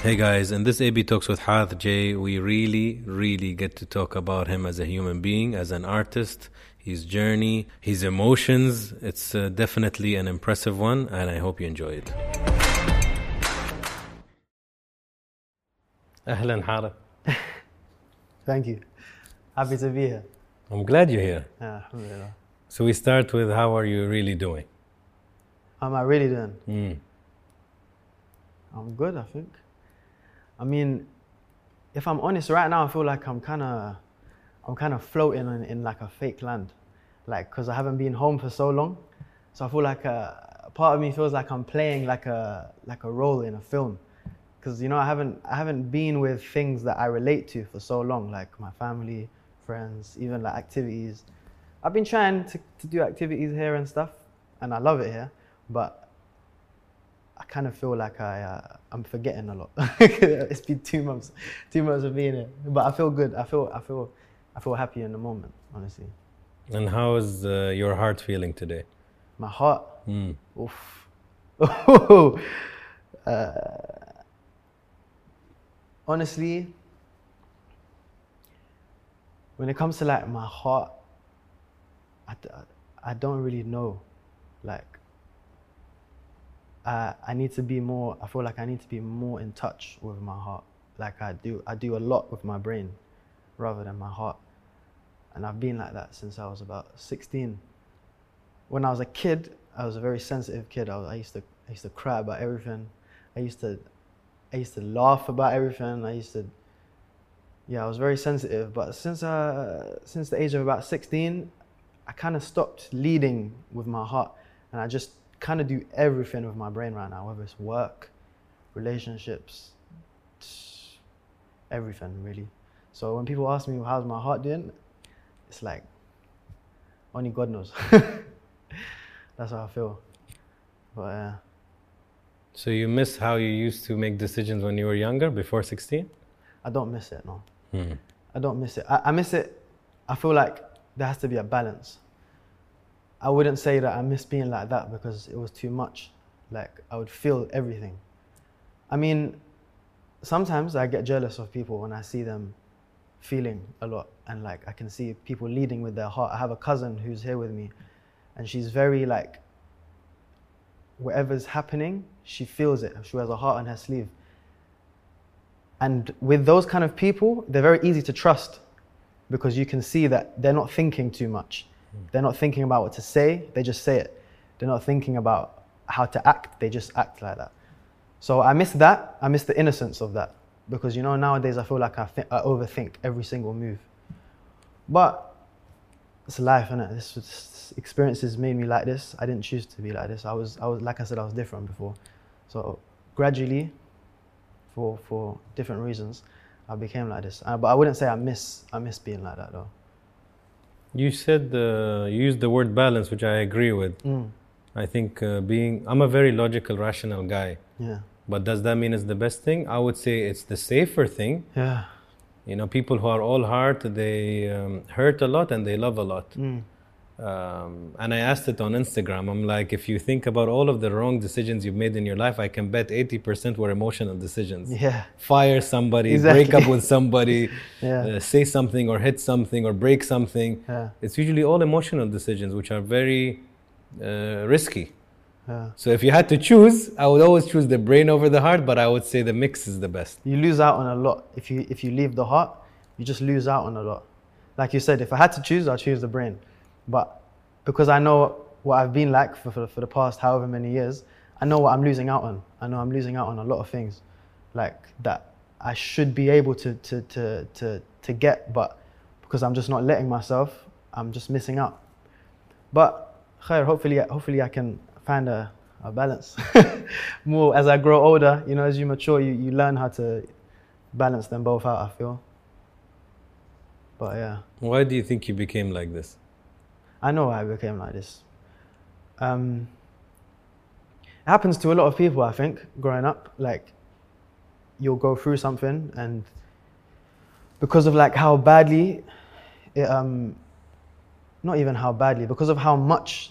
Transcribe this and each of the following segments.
Hey guys, in this AB Talks with Harth J, we really get to talk about him as a human being, as an artist, his journey, his emotions. It's definitely an impressive one, and I hope you enjoy it. Ahlan Harth. Thank you. Happy to be here. I'm glad you're here. Alhamdulillah. So we start with, how are you really doing? How am I really doing? I'm good, I think. I mean, if I'm honest, right now I feel like I'm kind of floating in like a fake land, like because I haven't been home for so long. So I feel like a part of me feels like I'm playing like a role in a film, because I haven't been with things that I relate to for so long, like my family, friends, even like activities. I've been trying to do activities here and stuff, and I love it here, but I kind of feel like I'm forgetting a lot. It's been 2 months of being here, but I feel good. I feel happy in the moment, honestly. And how is your heart feeling today? My heart, oof. Honestly, when it comes to like my heart, I don't really know, like. I need to be more. I feel like I need to be more in touch with my heart. Like I do a lot with my brain, rather than my heart. And I've been like that since I was about 16. When I was a kid, I was a very sensitive kid. I used to cry about everything. I used to laugh about everything. I was very sensitive. But since the age of about 16, I kind of stopped leading with my heart, and I just kind of do everything with my brain right now, whether it's work, relationships, everything really. So when people ask me how's my heart doing, it's like only God knows. That's how I feel. But So you miss how you used to make decisions when you were younger, before 16? I don't miss it, no. I don't miss it. I miss it. I feel like there has to be a balance. I wouldn't say that I miss being like that because it was too much. Like, I would feel everything. I mean, sometimes I get jealous of people when I see them feeling a lot, and like I can see people leading with their heart. I have a cousin who's here with me, and she's very like, whatever's happening, she feels it. She wears a heart on her sleeve. And with those kind of people, they're very easy to trust, because you can see that they're not thinking too much. They're not thinking about what to say, they just say it. They're not thinking about how to act, they just act like that. So I miss that, I miss the innocence of that. Because nowadays I feel like I overthink every single move. But it's life, innit? This experiences made me like this. I didn't choose to be like this. I was like I said, I was different before. So gradually, for different reasons, I became like this. But I wouldn't say I miss being like that though. You said, you used the word balance, which I agree with. I think I'm a very logical, rational guy. Yeah. But does that mean it's the best thing? I would say it's the safer thing. Yeah. People who are all heart, they hurt a lot and they love a lot. And I asked it on Instagram. I'm like, if you think about all of the wrong decisions you've made in your life, I can bet 80% were emotional decisions. Yeah. Fire somebody, Exactly. break up with somebody, Yeah. say something or hit something or break something. Yeah. It's usually all emotional decisions, which are very risky. Yeah. So if you had to choose, I would always choose the brain over the heart, but I would say the mix is the best. You lose out on a lot. If you leave the heart, you just lose out on a lot. Like you said, if I had to choose, I'll choose the brain. But because I know what I've been like for the past however many years, I know what I'm losing out on. I know I'm losing out on a lot of things, like that I should be able to get, but because I'm just not letting myself, I'm just missing out. But khair, hopefully I can find a balance. More as I grow older, as you mature, you learn how to balance them both out, I feel. But yeah. Why do you think you became like this? I know why I became like this. It happens to a lot of people, I think, growing up. Like, you'll go through something, and because of like how badly it, not even how badly, because of how much,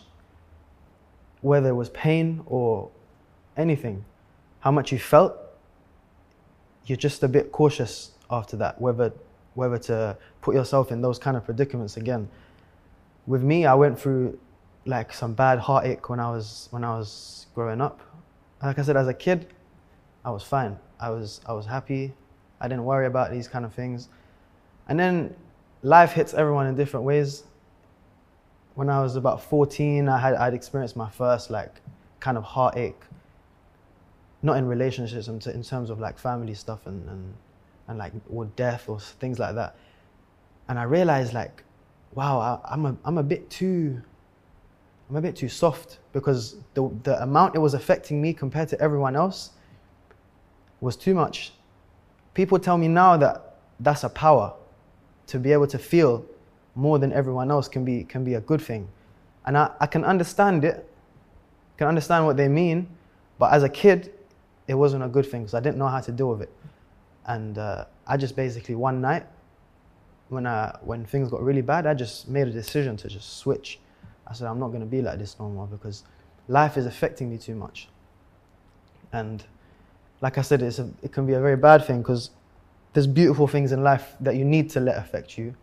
whether it was pain or anything, how much you felt, you're just a bit cautious after that, whether to put yourself in those kind of predicaments again. With me, I went through like some bad heartache when I was growing up. Like I said, as a kid, I was fine. I was happy. I didn't worry about these kind of things. And then life hits everyone in different ways. When I was about 14, I'd experienced my first like kind of heartache, not in relationships, in terms of like family stuff and like or death or things like that. And I realized like, wow, I'm a bit too soft, because the amount it was affecting me compared to everyone else was too much. People tell me now that that's a power, to be able to feel more than everyone else can be a good thing. And I can understand it, can understand what they mean, but as a kid, it wasn't a good thing because I didn't know how to deal with it. And I just basically one night, when things got really bad, I just made a decision to just switch. I said, I'm not going to be like this no more because life is affecting me too much. And like I said, it can be a very bad thing because there's beautiful things in life that you need to let affect you.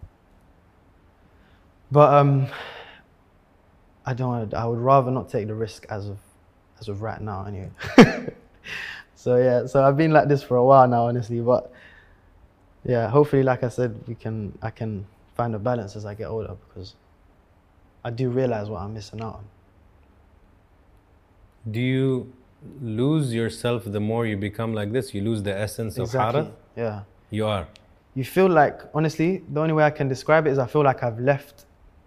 But I would rather not take the risk as of right now anyway. So yeah, so I've been like this for a while now, honestly, but yeah, hopefully, like I said, I can find a balance as I get older, because I do realize what I'm missing out on. Do you lose yourself the more you become like this? You lose the essence of Harith? Yeah. You are. You feel like, honestly, the only way I can describe it is I feel like I've left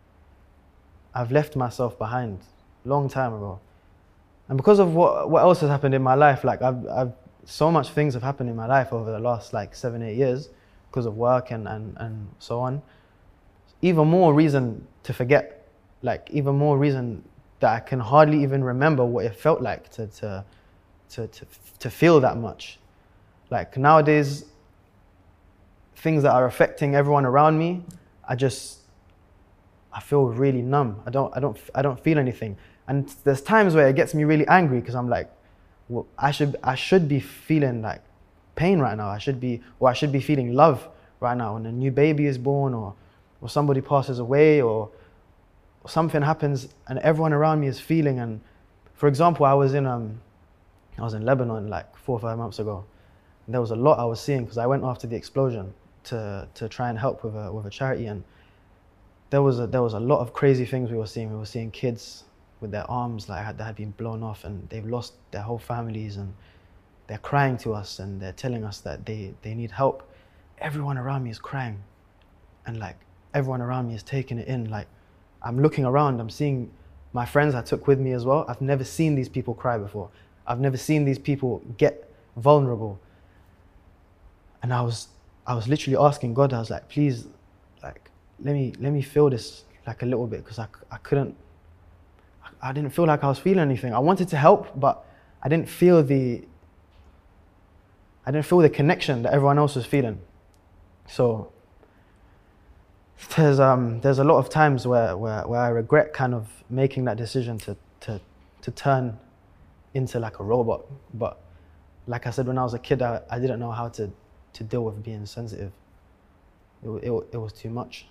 myself behind long time ago. And because of what else has happened in my life, like I've so much things have happened in my life over the last like 7-8 years because of work and so on. Even more reason to forget, like even more reason that I can hardly even remember what it felt like to feel that much. Like nowadays, things that are affecting everyone around me, I feel really numb. I don't feel anything. And there's times where it gets me really angry because I'm like, well, I should be feeling like pain right now. I should be feeling love right now when a new baby is born or somebody passes away or something happens and everyone around me is feeling. And for example, I was in Lebanon like 4 or 5 months ago. And there was a lot I was seeing because I went after the explosion to try and help with a charity, and there was a lot of crazy things we were seeing. We were seeing kids with their arms that had been blown off and they've lost their whole families, and they're crying to us and they're telling us that they need help. Everyone around me is crying, and like everyone around me is taking it in. Like I'm looking around, I'm seeing my friends I took with me as well. I've never seen these people cry before. I've never seen these people get vulnerable. And I was literally asking God, I was like, please, like let me feel this like a little bit, because I didn't feel like I was feeling anything. I wanted to help, but I didn't feel the connection that everyone else was feeling. So there's a lot of times where I regret kind of making that decision to turn into like a robot. But like I said, when I was a kid, I didn't know how to deal with being sensitive. It was too much.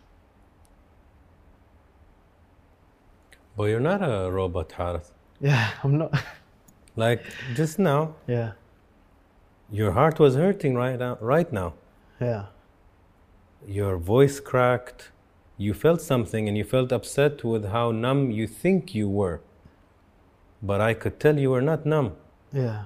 But you're not a robot, Harith. Yeah, I'm not. Like just now, Yeah. your heart was hurting right now. Yeah. Your voice cracked. You felt something and you felt upset with how numb you think you were. But I could tell you were not numb. Yeah.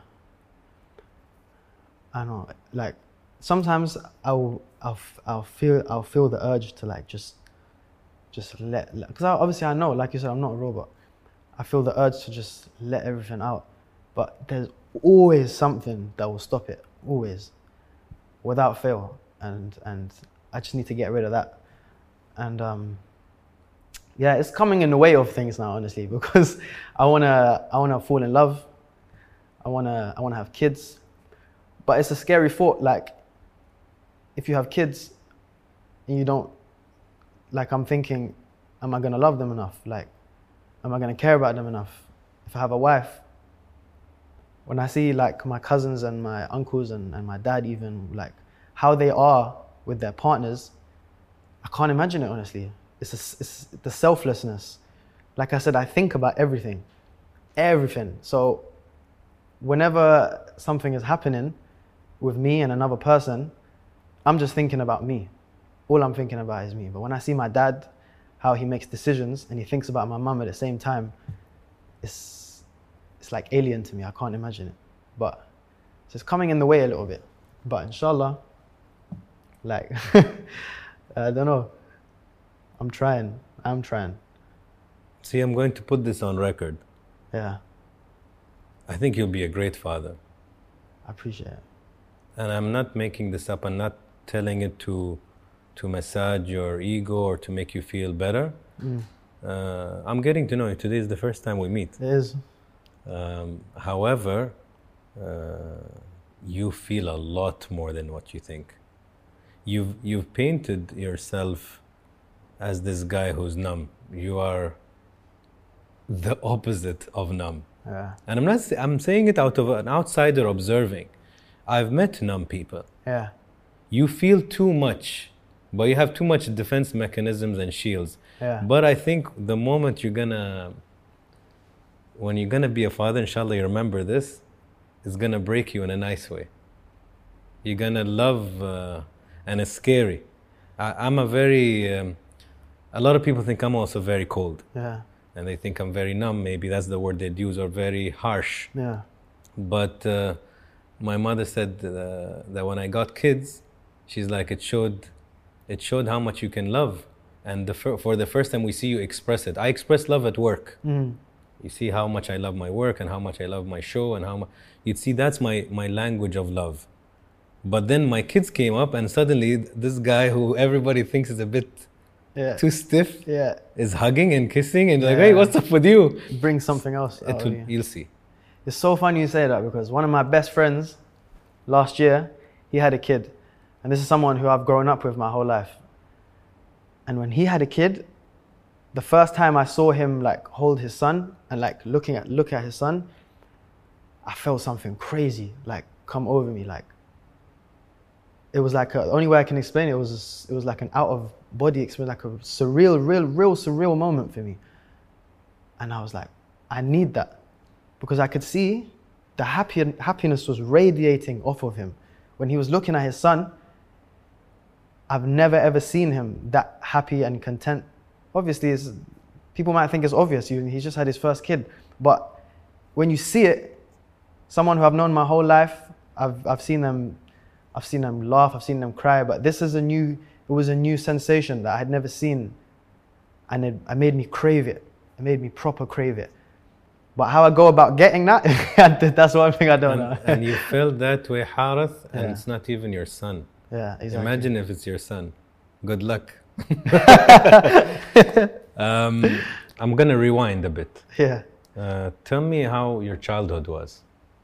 I know. Like sometimes I'll feel the urge to like just let, because obviously I know, like you said, I'm not a robot. I feel the urge to just let everything out, but there's always something that will stop it, always, without fail, and I just need to get rid of that. And yeah, it's coming in the way of things now, honestly, because I wanna fall in love, I wanna have kids, but it's a scary thought. Like if you have kids and you don't, like I'm thinking, am I gonna love them enough? Like, am I gonna care about them enough? If I have a wife, when I see like my cousins and my uncles and my dad even, like how they are with their partners, I can't imagine it, honestly. It's the selflessness. Like I said, I think about everything. So whenever something is happening with me and another person, I'm just thinking about me. All I'm thinking about is me. But when I see my dad, how he makes decisions and he thinks about my mum at the same time, it's like alien to me. I can't imagine it. But it's just coming in the way a little bit. But inshallah, like, I don't know. I'm trying. See, I'm going to put this on record. Yeah. I think you'll be a great father. I appreciate it. And I'm not making this up. I'm not telling it to massage your ego or to make you feel better. I'm getting to know you. Today is the first time we meet. It is. However, you feel a lot more than what you think. You've painted yourself as this guy who's numb. You are the opposite of numb. Yeah. And I'm saying it out of an outsider observing. I've met numb people. Yeah. You feel too much, but you have too much defense mechanisms and shields. Yeah. But I think the moment when you're gonna be a father, inshallah, you remember this, it's gonna break you in a nice way. You're gonna love, and it's scary. I'm a very, a lot of people think I'm also very cold. Yeah. And they think I'm very numb, maybe that's the word they'd use, or very harsh. Yeah. But my mother said that when I got kids, she's like, it showed how much you can love. And for the first time we see you express it. I express love at work. You see how much I love my work and how much I love my show and how much, you'd see that's my language of love. But then my kids came up and suddenly this guy who everybody thinks is a bit too stiff is hugging and kissing and like, hey, what's up with you? Bring something else out of you. You'll see. It's so funny you say that because one of my best friends last year, he had a kid. And this is someone who I've grown up with my whole life. And when he had a kid, the first time I saw him like hold his son and like look at his son, I felt something crazy like come over me. Like it was like the only way I can explain it was like an out of body experience, like a surreal, real surreal moment for me. And I was like, I need that because I could see the happiness was radiating off of him when he was looking at his son. I've never ever seen him that happy and content. Obviously, people might think it's obvious. He's just had his first kid, but when you see it, someone who I've known my whole life, I've seen them laugh, I've seen them cry. But this is it was a new sensation that I had never seen, and it made me crave it. It made me proper crave it. But how I go about getting that, that's one thing I don't know. And you felt that way, Harith, and it's not even your son. Yeah, exactly. Imagine if it's your son. Good luck. I'm gonna rewind a bit. Yeah. Tell me how your childhood was.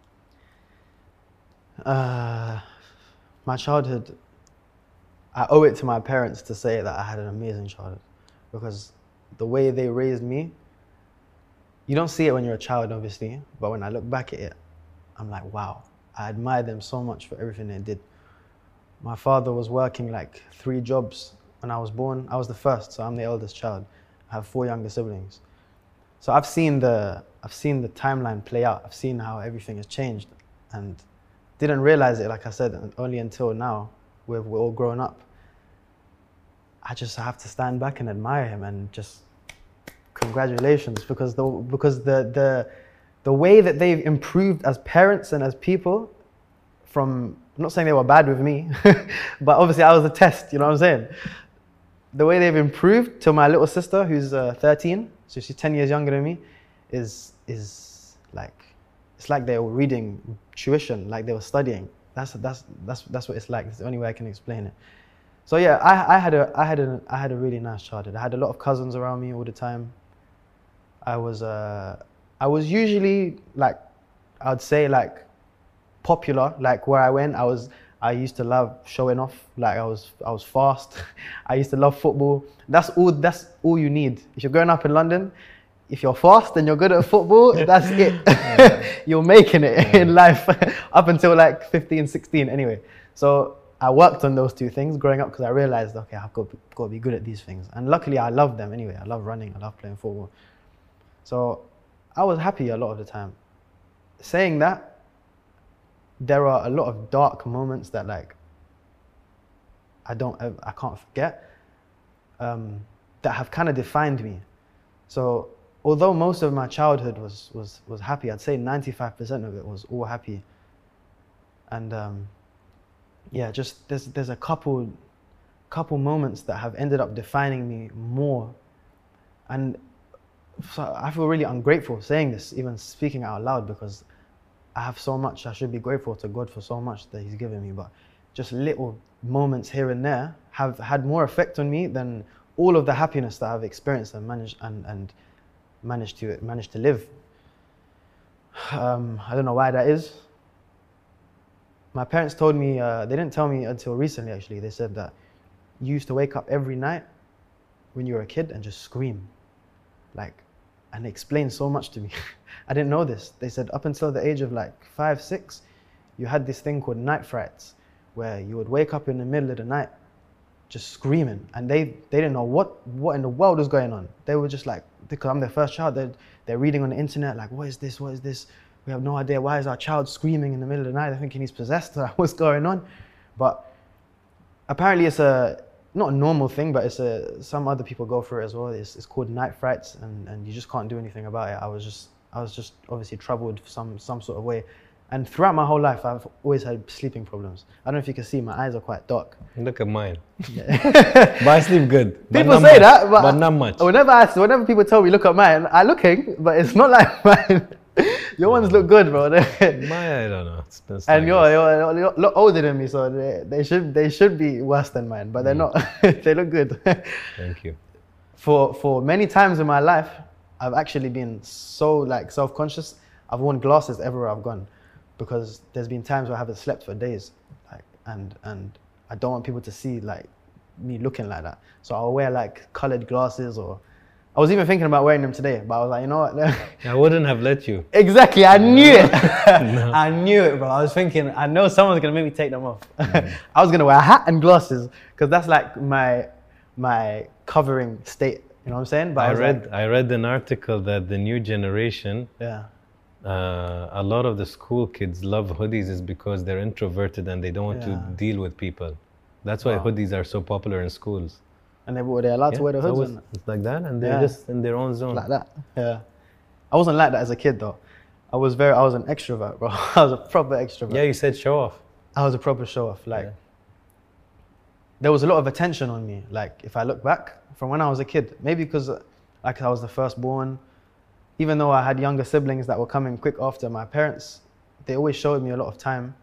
My childhood, I owe it to my parents to say that I had an amazing childhood because the way they raised me, you don't see it when you're a child, obviously, but when I look back at it, I'm like, wow, I admire them so much for everything they did. My father was working like 3 jobs when I was born. I was the first, so I'm the eldest child. I have 4 younger siblings. So I've seen the timeline play out. I've seen how everything has changed and didn't realize it, like I said, only until now, we're all grown up. I have to stand back and admire him and just congratulations because the way that they've improved as parents and as people from, I'm not saying they were bad with me, but obviously I was a test, you know what I'm saying? The way they've improved to my little sister who's 13, so she's 10 years younger than me, is like, it's like they were reading tuition, like they were studying. That's what it's like. It's the only way I can explain it. So yeah, I had a really nice childhood. I had a lot of cousins around me all the time. I was usually like, I'd say like popular. Like where I went, I used to love showing off. Like I was fast. I used to love football. That's all you need. If you're growing up in London, if you're fast and you're good at football, that's it. You're making it in life up until like 15, 16 anyway. So I worked on those two things growing up because I realized, okay, I've got to be good at these things. And luckily I love them anyway. I love running, I love playing football. So I was happy a lot of the time. Saying that, there are a lot of dark moments that like I can't forget, that have kind of defined me. So although most of my childhood was happy, I'd say 95% of it was all happy. And yeah, just there's a couple moments that have ended up defining me more. And so I feel really ungrateful saying this, even speaking out loud, because I have so much. I should be grateful to God for so much that He's given me. But just little moments here and there have had more effect on me than all of the happiness that I've experienced and managed to live. I don't know why that is. My parents told me, they didn't tell me until recently actually, they said that you used to wake up every night when you were a kid and just scream. And they explained so much to me. I didn't know this. They said up until the age of like 5, 6, you had this thing called night frights, where you would wake up in the middle of the night just screaming, and they didn't know what in the world was going on. They were just like, because I'm their first child, they're reading on the internet like, what is this? We have no idea. Why is our child screaming in the middle of the night? They're thinking he's possessed. What's going on? But apparently it's not a normal thing, but some other people go through it as well. It's called night frights, and you just can't do anything about it. I was just obviously troubled some sort of way. And throughout my whole life, I've always had sleeping problems. I don't know if you can see, my eyes are quite dark. Look at mine. But I sleep good. People say that, but not much. Whenever people tell me look at mine, I'm looking, but it's not like mine. Your ones look good, bro. Mine, I don't know. It's and you're a lot older than me, so they should be worse than mine, but they're not. They look good. Thank you. For many times in my life, I've actually been so like self-conscious. I've worn glasses everywhere I've gone, because there's been times where I haven't slept for days, and I don't want people to see like me looking like that. So I'll wear like colored glasses, or I was even thinking about wearing them today, but I was like, you know what? I wouldn't have let you. Exactly, I knew it. No. I knew it, bro. I was thinking, I know someone's gonna make me take them off. I was gonna wear a hat and glasses, because that's like my covering state. You know what I'm saying? But I read an article that the new generation, a lot of the school kids love hoodies is because they're introverted and they don't want to deal with people. That's why hoodies are so popular in schools. And they're allowed to wear the hoods. It's like that, and they're just in their own zone. Like that. Yeah. I wasn't like that as a kid though. I was an extrovert, bro. I was a proper extrovert. Yeah, you said show off. I was a proper show off. There was a lot of attention on me. Like, if I look back from when I was a kid, maybe because like I was the firstborn, even though I had younger siblings that were coming quick after, my parents, they always showed me a lot of time.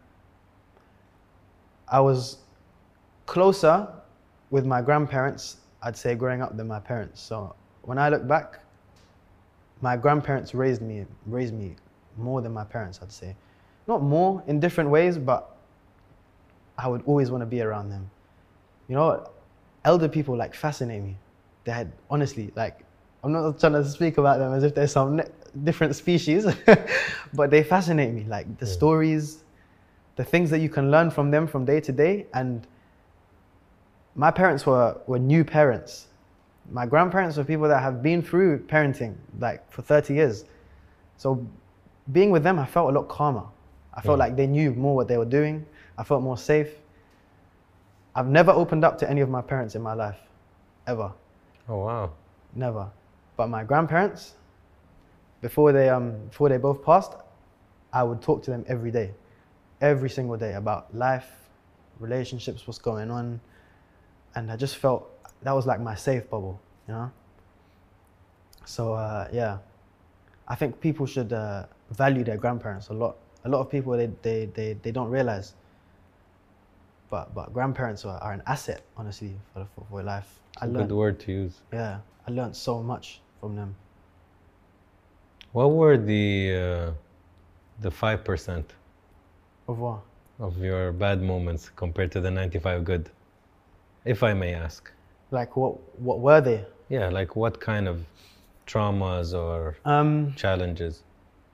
I was closer with my grandparents, I'd say, growing up than my parents. So when I look back, my grandparents raised me more than my parents, I'd say. Not more, in different ways, but I would always want to be around them. You know, elder people like fascinate me. They had, honestly, like, I'm not trying to speak about them as if they're some different species, but they fascinate me. Like the stories, the things that you can learn from them from day to day. And my parents were new parents. My grandparents were people that have been through parenting like for 30 years. So being with them, I felt a lot calmer. I felt like they knew more what they were doing. I felt more safe. I've never opened up to any of my parents in my life, ever. Oh, wow. Never. But my grandparents, before they both passed, I would talk to them every day, every single day, about life, relationships, what's going on. And I just felt that was like my safe bubble, you know? So, I think people should value their grandparents a lot. A lot of people, they don't realize. But grandparents are an asset, honestly, for life. It's a good word to use. Yeah, I learned so much from them. What were the 5% Of what? of your bad moments compared to the 95 good, if I may ask? Like what were they? Yeah, like what kind of traumas or challenges?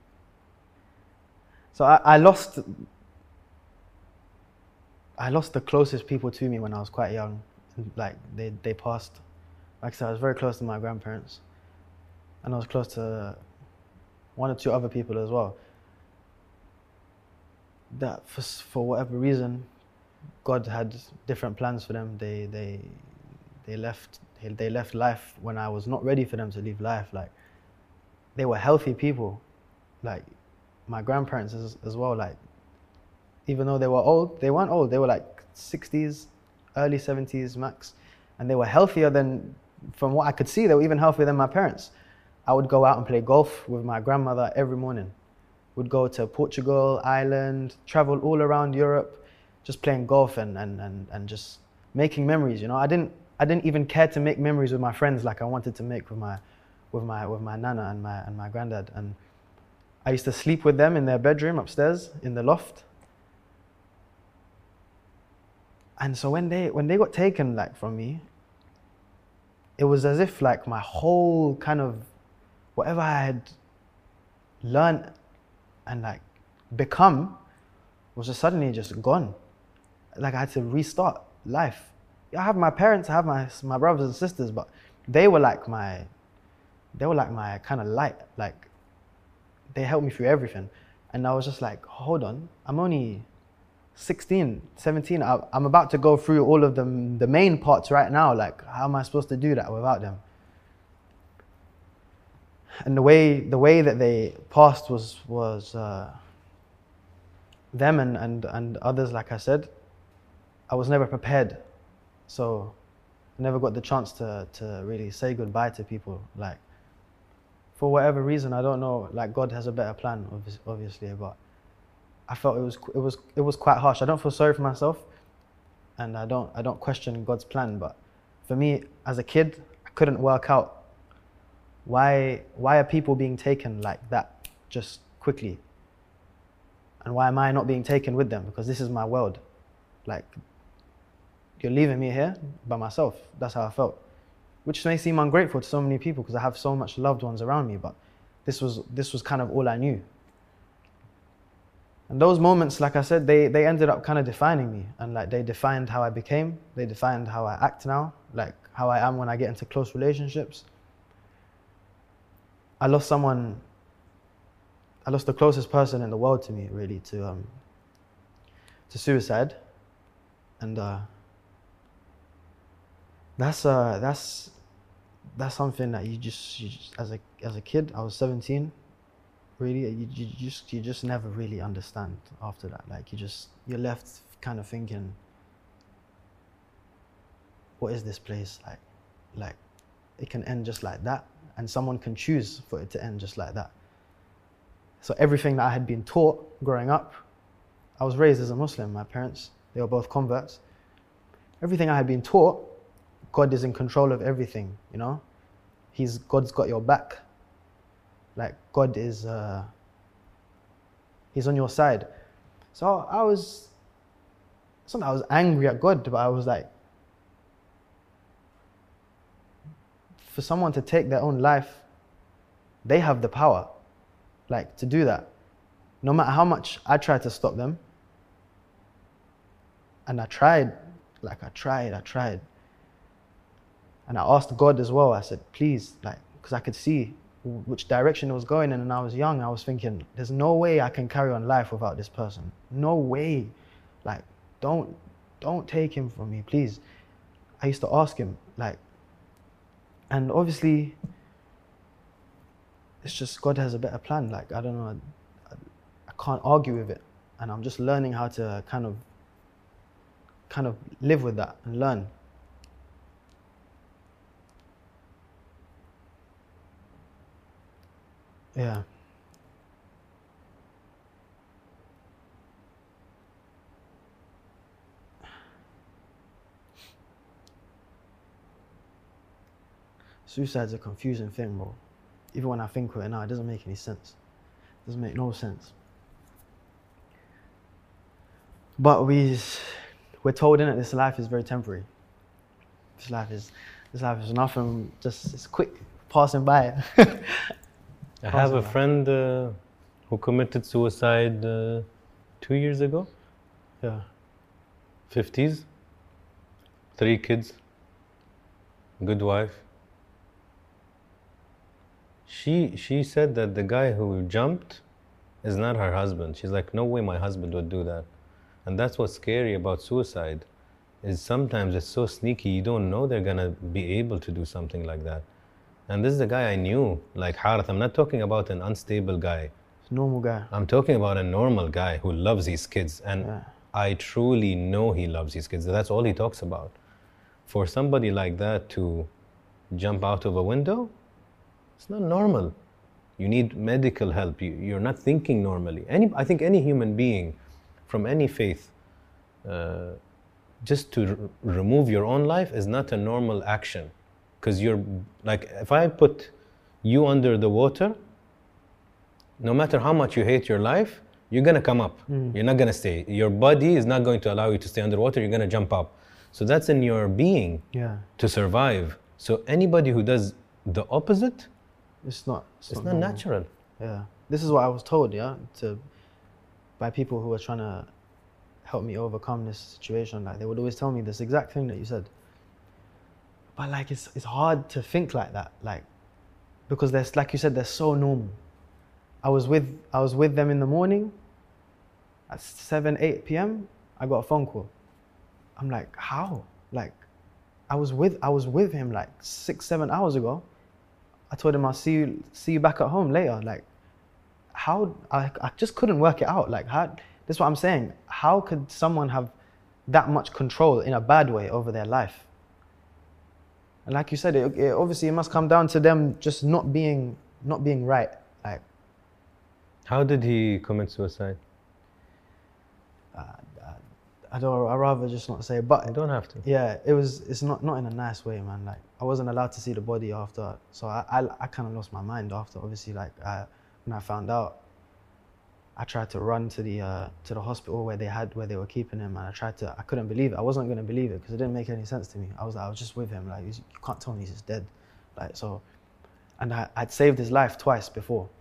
So I lost the closest people to me when I was quite young. Like they passed. Like I said, I was very close to my grandparents, and I was close to one or two other people as well. That for whatever reason, God had different plans for them. They left life when I was not ready for them to leave life. Like, they were healthy people. Like, my grandparents as well. Like, even though they were old, they weren't old. They were like 60s, early 70s max, and they were healthier than, from what I could see, they were even healthier than my parents. I would go out and play golf with my grandmother every morning. Would go to Portugal, Ireland, travel all around Europe, just playing golf and just making memories. You know, I didn't even care to make memories with my friends like I wanted to make with my nana and my granddad. And I used to sleep with them in their bedroom upstairs in the loft. And so when they got taken like from me, it was as if like my whole kind of whatever I had learned and like become was just suddenly just gone. Like, I had to restart life. I have my parents, I have my brothers and sisters, but they were like my kind of light. Like, they helped me through everything. And I was just like, hold on, I'm only 16, 17. I'm about to go through all of the main parts right now. Like, how am I supposed to do that without them? And the way that they passed was them and others, like I said, I was never prepared. So I never got the chance to really say goodbye to people. Like, for whatever reason, I don't know, like, God has a better plan, obviously, but I felt it was quite harsh. I don't feel sorry for myself, and I don't question God's plan, but for me, as a kid, I couldn't work out why are people being taken like that just quickly? And why am I not being taken with them? Because this is my world. Like, you're leaving me here by myself. That's how I felt. Which may seem ungrateful to so many people because I have so much loved ones around me, but this was kind of all I knew. And those moments, like I said, they ended up kind of defining me, and like they defined how I became. They defined how I act now, like how I am when I get into close relationships. I lost the closest person in the world to me, really, to suicide, and that's something that you just as a kid, I was 17. Really, you just never really understand after that. Like, you're left kind of thinking, what is this place like? Like, it can end just like that, and someone can choose for it to end just like that. So everything that I had been taught growing up, I was raised as a Muslim. My parents, they were both converts. Everything I had been taught, God is in control of everything, you know? God's got your back. Like, God is, He's on your side. So it's not that I was angry at God, but I was like, for someone to take their own life, they have the power, like, to do that. No matter how much I tried to stop them, and I tried. And I asked God as well, I said, please, like, because I could see which direction it was going in, and I was young. I was thinking, there's no way I can carry on life without this person. No way. Like, don't take him from me, please. I used to ask him, like, and obviously, it's just God has a better plan. Like, I don't know, I can't argue with it, and I'm just learning how to kind of live with that and learn. Yeah. Suicide's a confusing thing, bro. Even when I think of it now, it doesn't make any sense. It doesn't make no sense. But we're told in it, this life is very temporary. This life is nothing, just, it's quick. passing by. I have a friend who committed suicide 2 years ago. Yeah. 50s, 3 kids, good wife. She said that the guy who jumped is not her husband. She's like, no way my husband would do that. And that's what's scary about suicide, is sometimes it's so sneaky, you don't know they're gonna be able to do something like that. And this is the guy I knew, like Harith. I'm not talking about an unstable guy. Normal guy. I'm talking about a normal guy who loves his kids. And Yeah. I truly know he loves his kids. That's all he talks about. For somebody like that to jump out of a window, it's not normal. You need medical help. You're not thinking normally. I think any human being from any faith, just to remove your own life is not a normal action. Because you're, like, if I put you under the water, no matter how much you hate your life, you're gonna come up. You're not gonna stay. Your body is not going to allow you to stay underwater. You're gonna jump up. So that's in your being to survive. So anybody who does the opposite, It's not not natural. Yeah. This is what I was told, by people who were trying to help me overcome this situation. Like, they would always tell me this exact thing that you said. But like, it's hard to think like that, like, because there's, like you said, they're so normal. I was with them in the morning. At 7, 8 p.m., I got a phone call. I'm like, how? Like, I was with him like 6, 7 hours ago. I told him I'll see you back at home later. Like, how? I just couldn't work it out. Like, how? That's what I'm saying. How could someone have that much control in a bad way over their life? And like you said, it obviously it must come down to them just not being right. Like, how did he commit suicide? I'd rather just not say, but You don't have to. yeah, it's not in a nice way, man. Like, I wasn't allowed to see the body after, so I kind of lost my mind after. Obviously, like, when I found out, I tried to run to the hospital where they were keeping him, and I couldn't believe it. I wasn't gonna believe it because it didn't make any sense to me. I was just with him. Like, you can't tell me he's just dead. Like, so, and I'd saved his life twice before.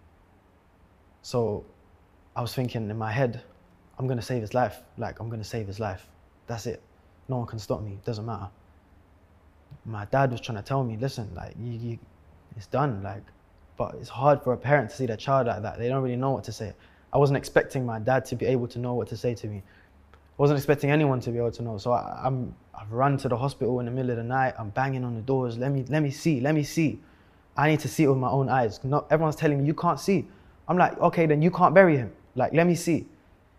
So I was thinking in my head, I'm gonna save his life. Like, I'm gonna save his life. That's it. No one can stop me. It doesn't matter. My dad was trying to tell me, listen, like, you it's done. Like, but it's hard for a parent to see their child like that. They don't really know what to say. I wasn't expecting my dad to be able to know what to say to me. I wasn't expecting anyone to be able to know. So I've run to the hospital in the middle of the night. I'm banging on the doors. Let me see. I need to see it with my own eyes. Everyone's telling me you can't see. I'm like, okay, then you can't bury him. Like, let me see.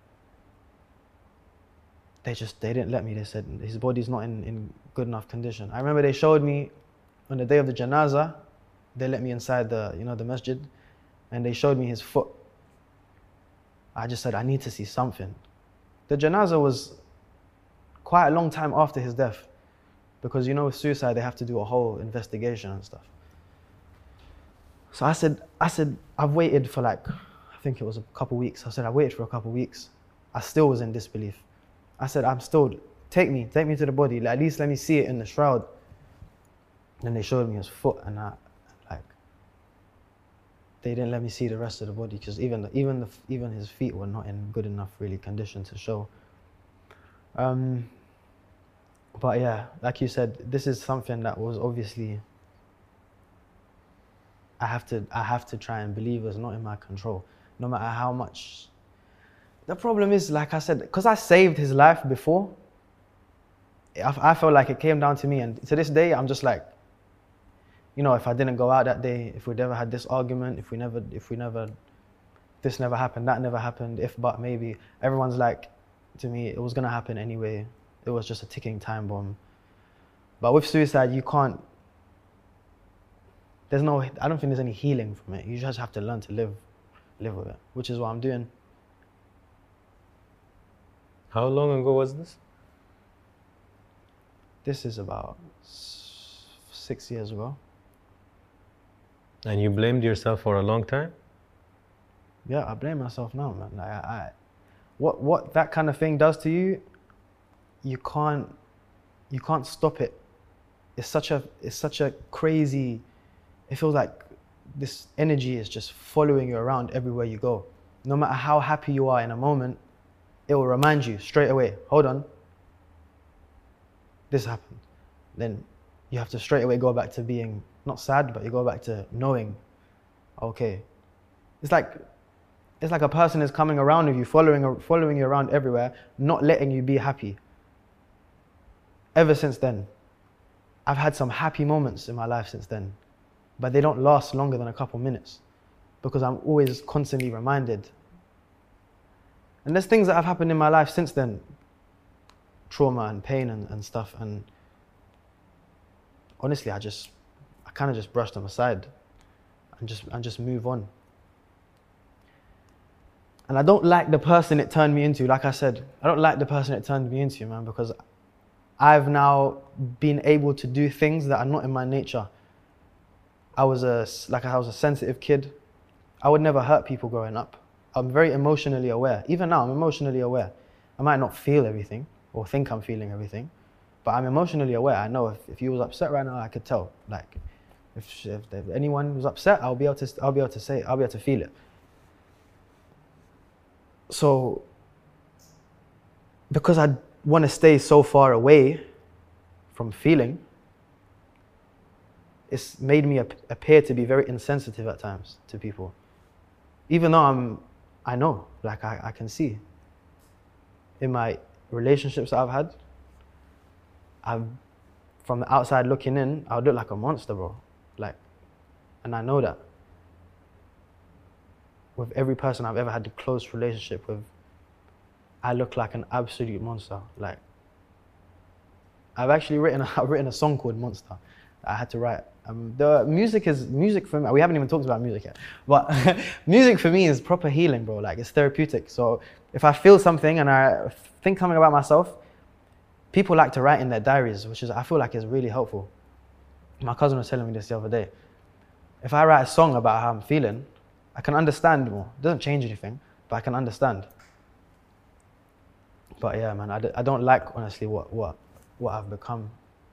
They didn't let me. They said his body's not in good enough condition. I remember they showed me on the day of the janazah, they let me inside the masjid, and they showed me his foot. I just said, I need to see something. The janazah was quite a long time after his death, because with suicide they have to do a whole investigation and stuff. So I said, I've waited for like, I think it was a couple weeks. I said, I waited for a couple weeks. I still was in disbelief. I said, take me to the body. Like, at least let me see it in the shroud. And they showed me his foot, and they didn't let me see the rest of the body, because even his feet were not in good enough really condition to show. But yeah, like you said, this is something that was obviously, I have to try and believe it's not in my control, no matter how much. The problem is, like I said, because I saved his life before, I felt like it came down to me. And to this day, I'm just like, if I didn't go out that day, if we never had this argument, if this never happened, that never happened, but maybe, everyone's like, to me, it was going to happen anyway. It was just a ticking time bomb. But with suicide, you can't, I don't think there's any healing from it. You just have to learn to live with it, which is what I'm doing. How long ago was this? This is about 6 years ago. And you blamed yourself for a long time? Yeah, I blame myself now, man. Like, what that kind of thing does to you, you can't stop it. It's such a crazy it feels like this energy is just following you around everywhere you go. No matter how happy you are in a moment, it will remind you straight away, hold on, this happened. Then you have to straight away go back to being not sad, but you go back to knowing, okay. It's like a person is coming around with you, following you around everywhere, not letting you be happy. Ever since then, I've had some happy moments in my life since then, but they don't last longer than a couple minutes because I'm always constantly reminded. And there's things that have happened in my life since then, trauma and pain and stuff, and honestly, I kind of just brush them aside and just move on. And I don't like the person it turned me into. Like I said, I don't like the person it turned me into, man, because I've now been able to do things that are not in my nature. I was a sensitive kid. I would never hurt people growing up. I'm very emotionally aware. Even now, I'm emotionally aware. I might not feel everything or think I'm feeling everything, but I'm emotionally aware. I know if you was upset right now, I could tell. Like, if anyone was upset, I'll be able to say it. I'll be able to feel it. So, because I want to stay so far away from feeling, it's made me appear to be very insensitive at times to people. Even though I know, like I can see in my relationships that I've had, from the outside looking in, I would look like a monster, bro. Like, and I know that. With every person I've ever had a close relationship with, I look like an absolute monster. Like, I've actually written a song called Monster that I had to write. The music for me. We haven't even talked about music yet, but music for me is proper healing, bro. Like, it's therapeutic. So if I feel something and I think something about myself, people like to write in their diaries, which I feel like is really helpful. My cousin was telling me this the other day. If I write a song about how I'm feeling, I can understand more. It doesn't change anything, but I can understand. But yeah, man, I don't like, honestly, what I've become.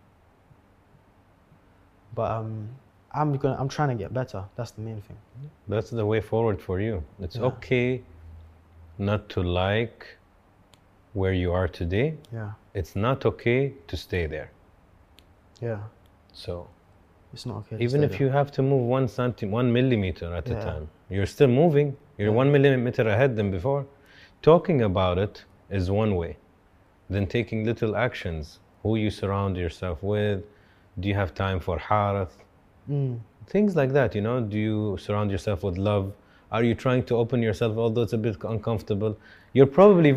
But I'm trying to get better. That's the main thing. That's the way forward for you. It's okay not to like where you are today. Yeah. It's not okay to stay there. Yeah. So it's not okay. Even if you have to move 1 millimeter at a time, you're still moving. You're 1 millimeter ahead than before. Talking about it is one way. Then taking little actions. Who you surround yourself with. Do you have time for harath? Things like that, you know. Do you surround yourself with love? Are you trying to open yourself, although it's a bit uncomfortable? You're probably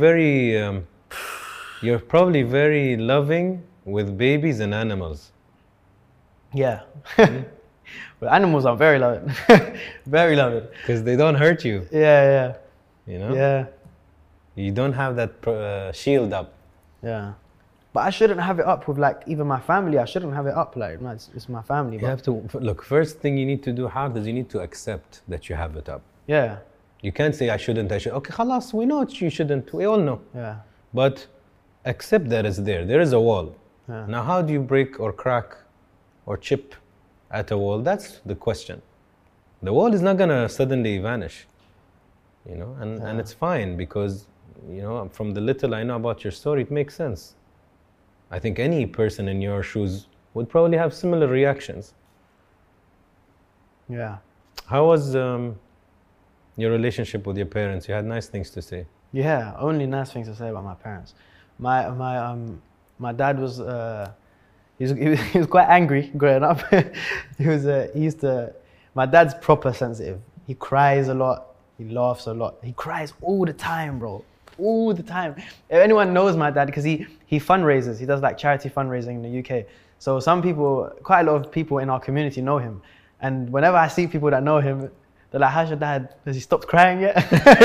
very loving with babies and animals. Yeah. But animals are very loving. Very loving. Because they don't hurt you. Yeah. You know? Yeah. You don't have that shield up. Yeah. But I shouldn't have it up with, like, even my family. I shouldn't have it up. Like, no, it's my family. You have to, look, first thing you need to do hard is you need to accept that you have it up. Yeah. You can't say, I should. Okay, khalas, we know you shouldn't. We all know. Yeah. But accept that it's there. There is a wall. Yeah. Now, how do you break or crack or chip at a wall? That's the question. The wall is not going to suddenly vanish, you know, and it's fine because, you know, from the little I know about your story, it makes sense. I think any person in your shoes would probably have similar reactions. Yeah. How was your relationship with your parents? You had nice things to say. Yeah, only nice things to say about my parents. My dad was he was quite angry growing up. My dad's proper sensitive. He cries a lot. He laughs a lot. He cries all the time, bro. All the time. If anyone knows my dad, because he fundraises. He does like charity fundraising in the UK. So quite a lot of people in our community know him. And whenever I see people that know him, they're like, how's your dad? Has he stopped crying yet?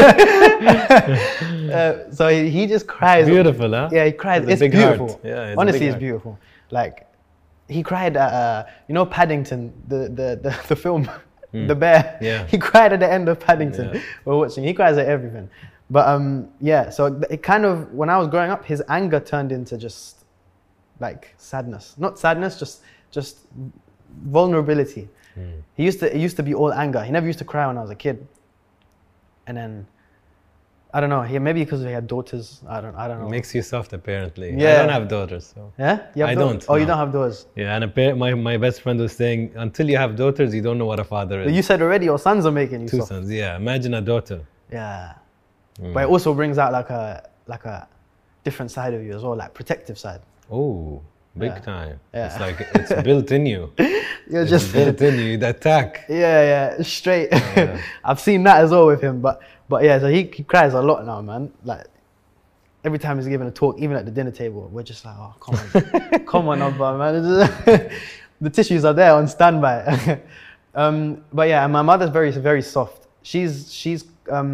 So he just cries. Beautiful, huh? Yeah, he cries. It's beautiful. Heart. Yeah, honestly, it's beautiful. Like, he cried at, you know, Paddington, the film, The Bear. Yeah. He cried at the end of Paddington. Yeah. We're watching. He cries at everything. But yeah, so it kind of, when I was growing up, his anger turned into just like sadness. Not sadness, just vulnerability. It used to be all anger. He never used to cry when I was a kid. And then, I don't know, maybe because he had daughters, I don't know. It makes you soft, apparently. Yeah. I don't have daughters, so. Yeah? You have I daughters? don't, Oh, you no. don't have daughters? Yeah, and my best friend was saying, until you have daughters, you don't know what a father is. But you said already your sons are making you Two soft. sons, yeah. Imagine a daughter. Yeah. But it also brings out like a different side of you as well, like protective side. Oh, big Yeah. time. Yeah. It's like, it's built in you. You're It's just built in you, you'd attack. yeah, straight. Yeah. I've seen that as well with him, but yeah, so he cries a lot now, man. Like every time he's giving a talk, even at the dinner table, we're just like, oh, come on, come on, Abba, man. The tissues are there on standby. But yeah, and my mother's very, very soft. She's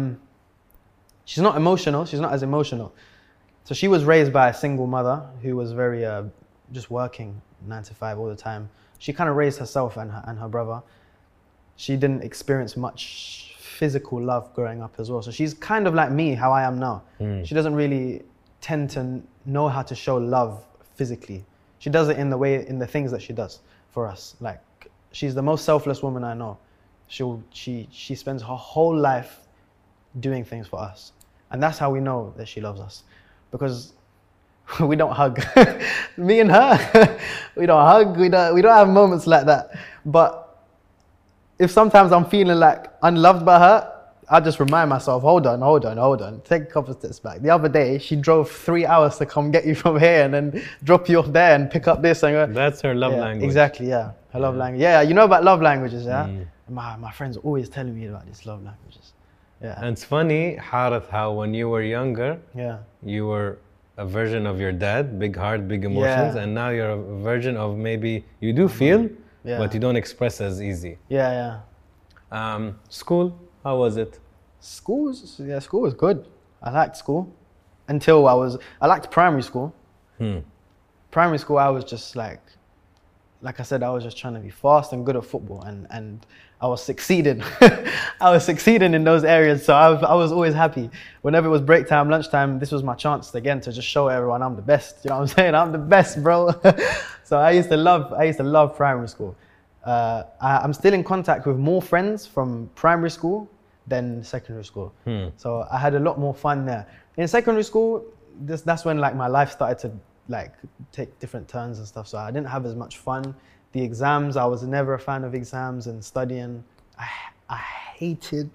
not emotional. She's not as emotional. So she was raised by a single mother who was very just working 9 to 5 all the time. She kind of raised herself and her brother. She didn't experience much physical love growing up as well. So she's kind of like me, how I am now. She doesn't really tend to know how to show love physically. She does it in the things that she does for us. Like, she's the most selfless woman I know. She spends her whole life doing things for us. And that's how we know that she loves us. Because we don't hug. Me and her, we don't hug. We don't have moments like that. But if sometimes I'm feeling like unloved by her, I just remind myself, hold on. Take a couple of steps back. The other day, she drove 3 hours to come get you from here and then drop you off there and pick up this. And That's her love yeah, language. Exactly, yeah. Her love language. Yeah, you know about love languages, yeah? My friends are always telling me about these love languages. Yeah. And it's funny, Harith, how when you were younger, Yeah. you were a version of your dad, big heart, big emotions, Yeah. and now you're a version of maybe you do feel, Yeah. but you don't express as easy. Yeah. School, how was it? School was good. I liked school until I liked primary school. Primary school, I was just like I said, I was just trying to be fast and good at football, and I was succeeding. I was succeeding in those areas, so I was always happy. Whenever it was break time, lunchtime, this was my chance again to just show everyone I'm the best. You know what I'm saying? I'm the best, bro. So I used to love primary school. I'm still in contact with more friends from primary school than secondary school. So I had a lot more fun there. In secondary school, that's when like my life started to like take different turns and stuff. So I didn't have as much fun. The exams, I was never a fan of exams and studying. I hated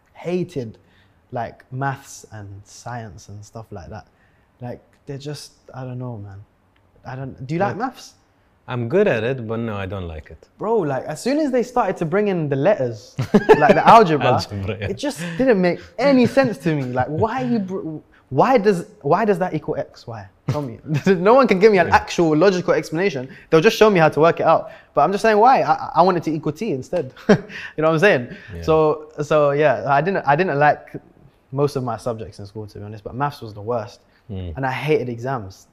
like maths and science and stuff like that. Like they're just, I don't know, man. Do you like maths? I'm good at it, but no, I don't like it. Bro, like as soon as they started to bring in the letters, like the algebra, Yeah. it just didn't make any sense to me. Like why does that equal x? Why? Tell me. No one can give me an actual logical explanation. They'll just show me how to work it out. But I'm just saying why? I want it to equal t instead. You know what I'm saying? Yeah. So yeah, I didn't like most of my subjects in school, to be honest. But maths was the worst, and I hated exams.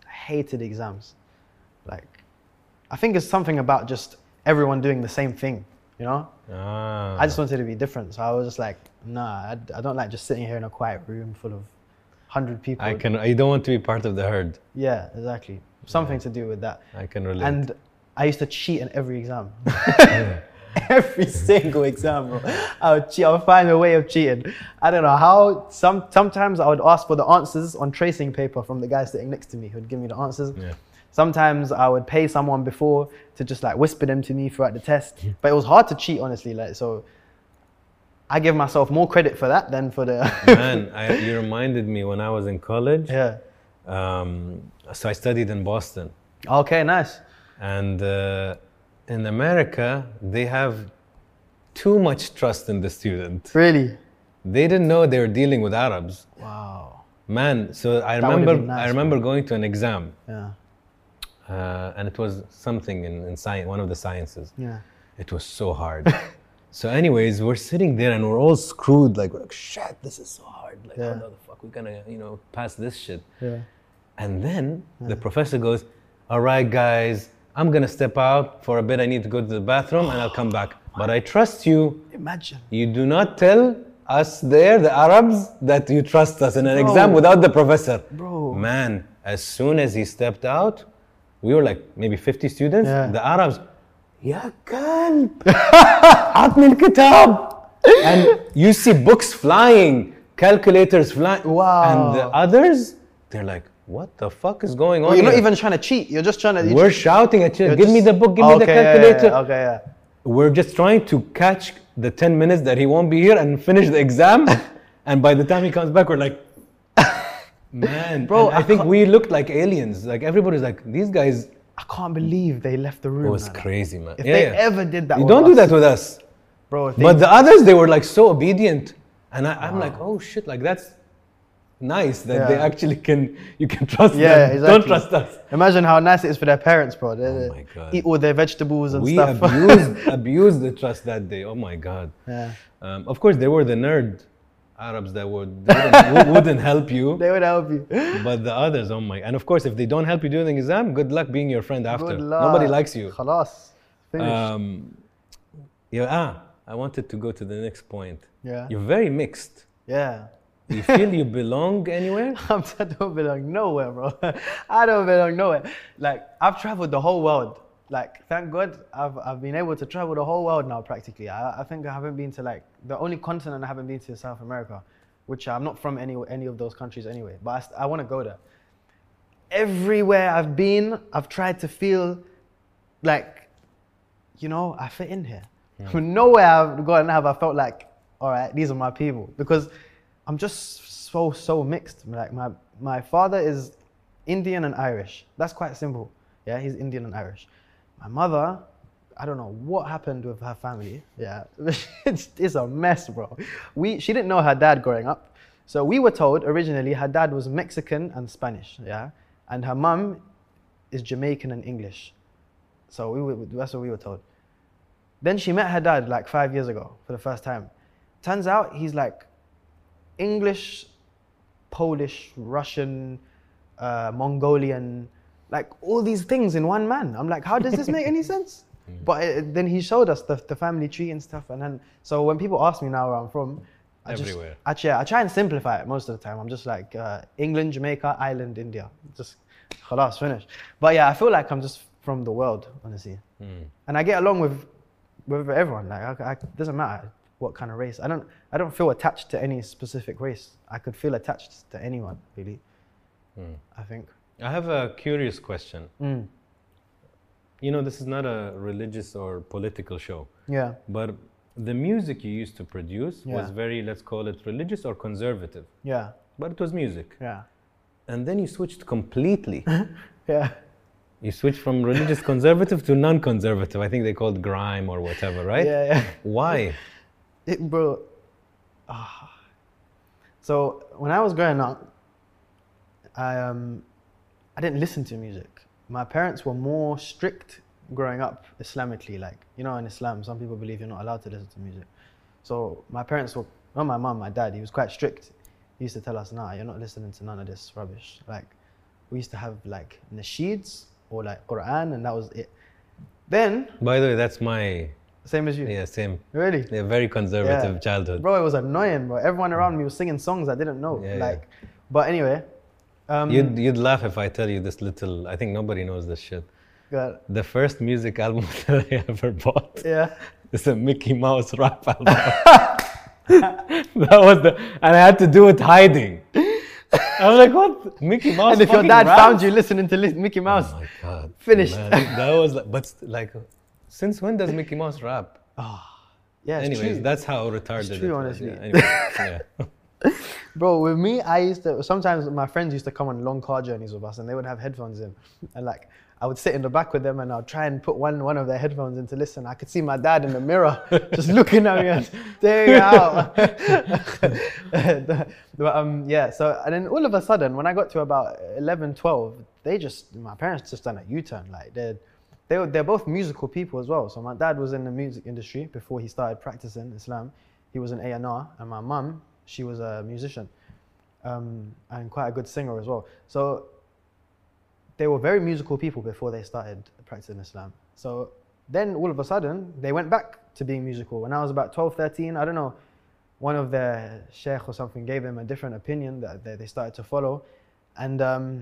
Like, I think it's something about just everyone doing the same thing. You know? I just wanted to be different. So I was just like, nah, I don't like just sitting here in a quiet room full of 100 people. You don't want to be part of the herd. Yeah, exactly. Something to do with that. I can relate. And I used to cheat in every exam. Every single exam, bro. I would cheat. I would find a way of cheating. I don't know how. Sometimes I would ask for the answers on tracing paper from the guy sitting next to me who would give me the answers. Yeah. Sometimes I would pay someone before to just like whisper them to me throughout the test. But it was hard to cheat, honestly. Like, so I give myself more credit for that than for the... Man, you reminded me when I was in college. Yeah. So I studied in Boston. Okay, nice. And in America, they have too much trust in the student. Really? They didn't know they were dealing with Arabs. Wow. Man, so I remember going to an exam. Yeah. And it was something in science, one of the sciences. Yeah. It was so hard. So anyways, we're sitting there and we're all screwed. Like, shit, this is so hard. Like, how the fuck we gonna, pass this shit? Yeah. And then the professor goes, all right, guys, I'm gonna step out for a bit. I need to go to the bathroom and I'll come back. But I trust you. Imagine. You do not tell us there, the Arabs, that you trust us in an exam without the professor. Bro. Man, as soon as he stepped out, we were like maybe 50 students. Yeah. The Arabs, يا كلب عطني الكتاب. And you see books flying, calculators flying. Wow. And the others, they're like, what the fuck is going on You're not here? even trying to cheat. You're just trying to. We're shouting at you, give me the book, give me the calculator. Okay, yeah. We're just trying to catch the 10 minutes that he won't be here and finish the exam. And by the time he comes back, we're like, man. Bro, I think we looked like aliens. Like everybody's like, these guys. I can't believe they left the room. It was like that. crazy, man. If they ever did that, you with don't do us, that with us. bro. If But the others, they were like so obedient. And I'm like, oh shit, like that's nice that they actually you can trust them. exactly. Don't trust us. Imagine how nice it is for their parents, bro. They my God. eat all their vegetables and We stuff. abused the trust that day. Oh my God. Yeah. Of course, there were the nerd Arabs that wouldn't help you. They would help you. But the others, oh my. And of course, if they don't help you during the exam, good luck being your friend after. Good luck. Nobody likes you. Khalas. Finished. I wanted to go to the next point. Yeah. You're very mixed. Yeah. You feel you belong anywhere? I don't belong nowhere, bro. I don't belong nowhere. Like, I've traveled the whole world. Like, thank God, I've been able to travel the whole world now, practically. I think I haven't been to, like, the only continent I haven't been to is South America, which I'm not from any of those countries anyway, but I want to go there. Everywhere I've been, I've tried to feel like, you know, I fit in here. Nowhere I've gone have I felt like, all right, these are my people. Because I'm just so mixed. Like, my father is Indian and Irish. That's quite simple. Yeah, he's Indian and Irish. My mother, I don't know what happened with her family. Yeah, it's a mess, bro. She didn't know her dad growing up. So we were told originally her dad was Mexican and Spanish, yeah? And her mum is Jamaican and English. So that's what we were told. Then she met her dad like 5 years ago for the first time. Turns out he's like English, Polish, Russian, Mongolian, like all these things in one man. I'm like, how does this make any sense? But then he showed us the family tree and stuff. And then, so when people ask me now where I'm from, I try and simplify it most of the time. I'm just like England, Jamaica, Ireland, India. Just khalas, finish. But yeah, I feel like I'm just from the world, honestly. And I get along with everyone. Like, it doesn't matter what kind of race. I don't feel attached to any specific race. I could feel attached to anyone, really. I think. I have a curious question. You know, this is not a religious or political show. Yeah. But the music you used to produce was very, let's call it religious or conservative. Yeah. But it was music. Yeah. And then you switched completely. Yeah. You switched from religious conservative to non-conservative. I think they called grime or whatever, right? Yeah. Why? Bro. So when I was growing up, I didn't listen to music. My parents were more strict growing up Islamically. Like, you know, in Islam, some people believe you're not allowed to listen to music. So my parents were, not my mum, my dad, he was quite strict. He used to tell us, nah, you're not listening to none of this rubbish. Like, we used to have like nasheeds or like Quran, and that was it. Then, by the way, that's my... Same as you? Yeah, same. Really? Yeah, very conservative childhood. Bro, it was annoying, bro. Everyone around me was singing songs I didn't know. But anyway. You'd laugh if I tell you this little... I think nobody knows this shit. The first music album that I ever bought is a Mickey Mouse rap album. That was and I had to do it hiding. I was like, what? Mickey Mouse? And if your dad found you listening to Mickey Mouse, oh my God, finished. Man, that was like, but like, since when does Mickey Mouse rap? Yeah, anyways, true. that's how retarded it's true, it honestly. was. Yeah, anyway, Bro, with me, sometimes my friends used to come on long car journeys with us, and they would have headphones in, and like, I would sit in the back with them and I'd try and put one of their headphones in to listen. I could see my dad in the mirror just looking at me and staring out. So, and then all of a sudden, when I got to about 11, 12, my parents just done a U-turn. Like, they're both musical people as well. So my dad was in the music industry before he started practicing Islam. He was an A&R, and my mum, she was a musician and quite a good singer as well. So they were very musical people before they started practicing Islam. So then all of a sudden, they went back to being musical. When I was about 12, 13, I don't know, one of their sheikh or something gave them a different opinion that they started to follow. And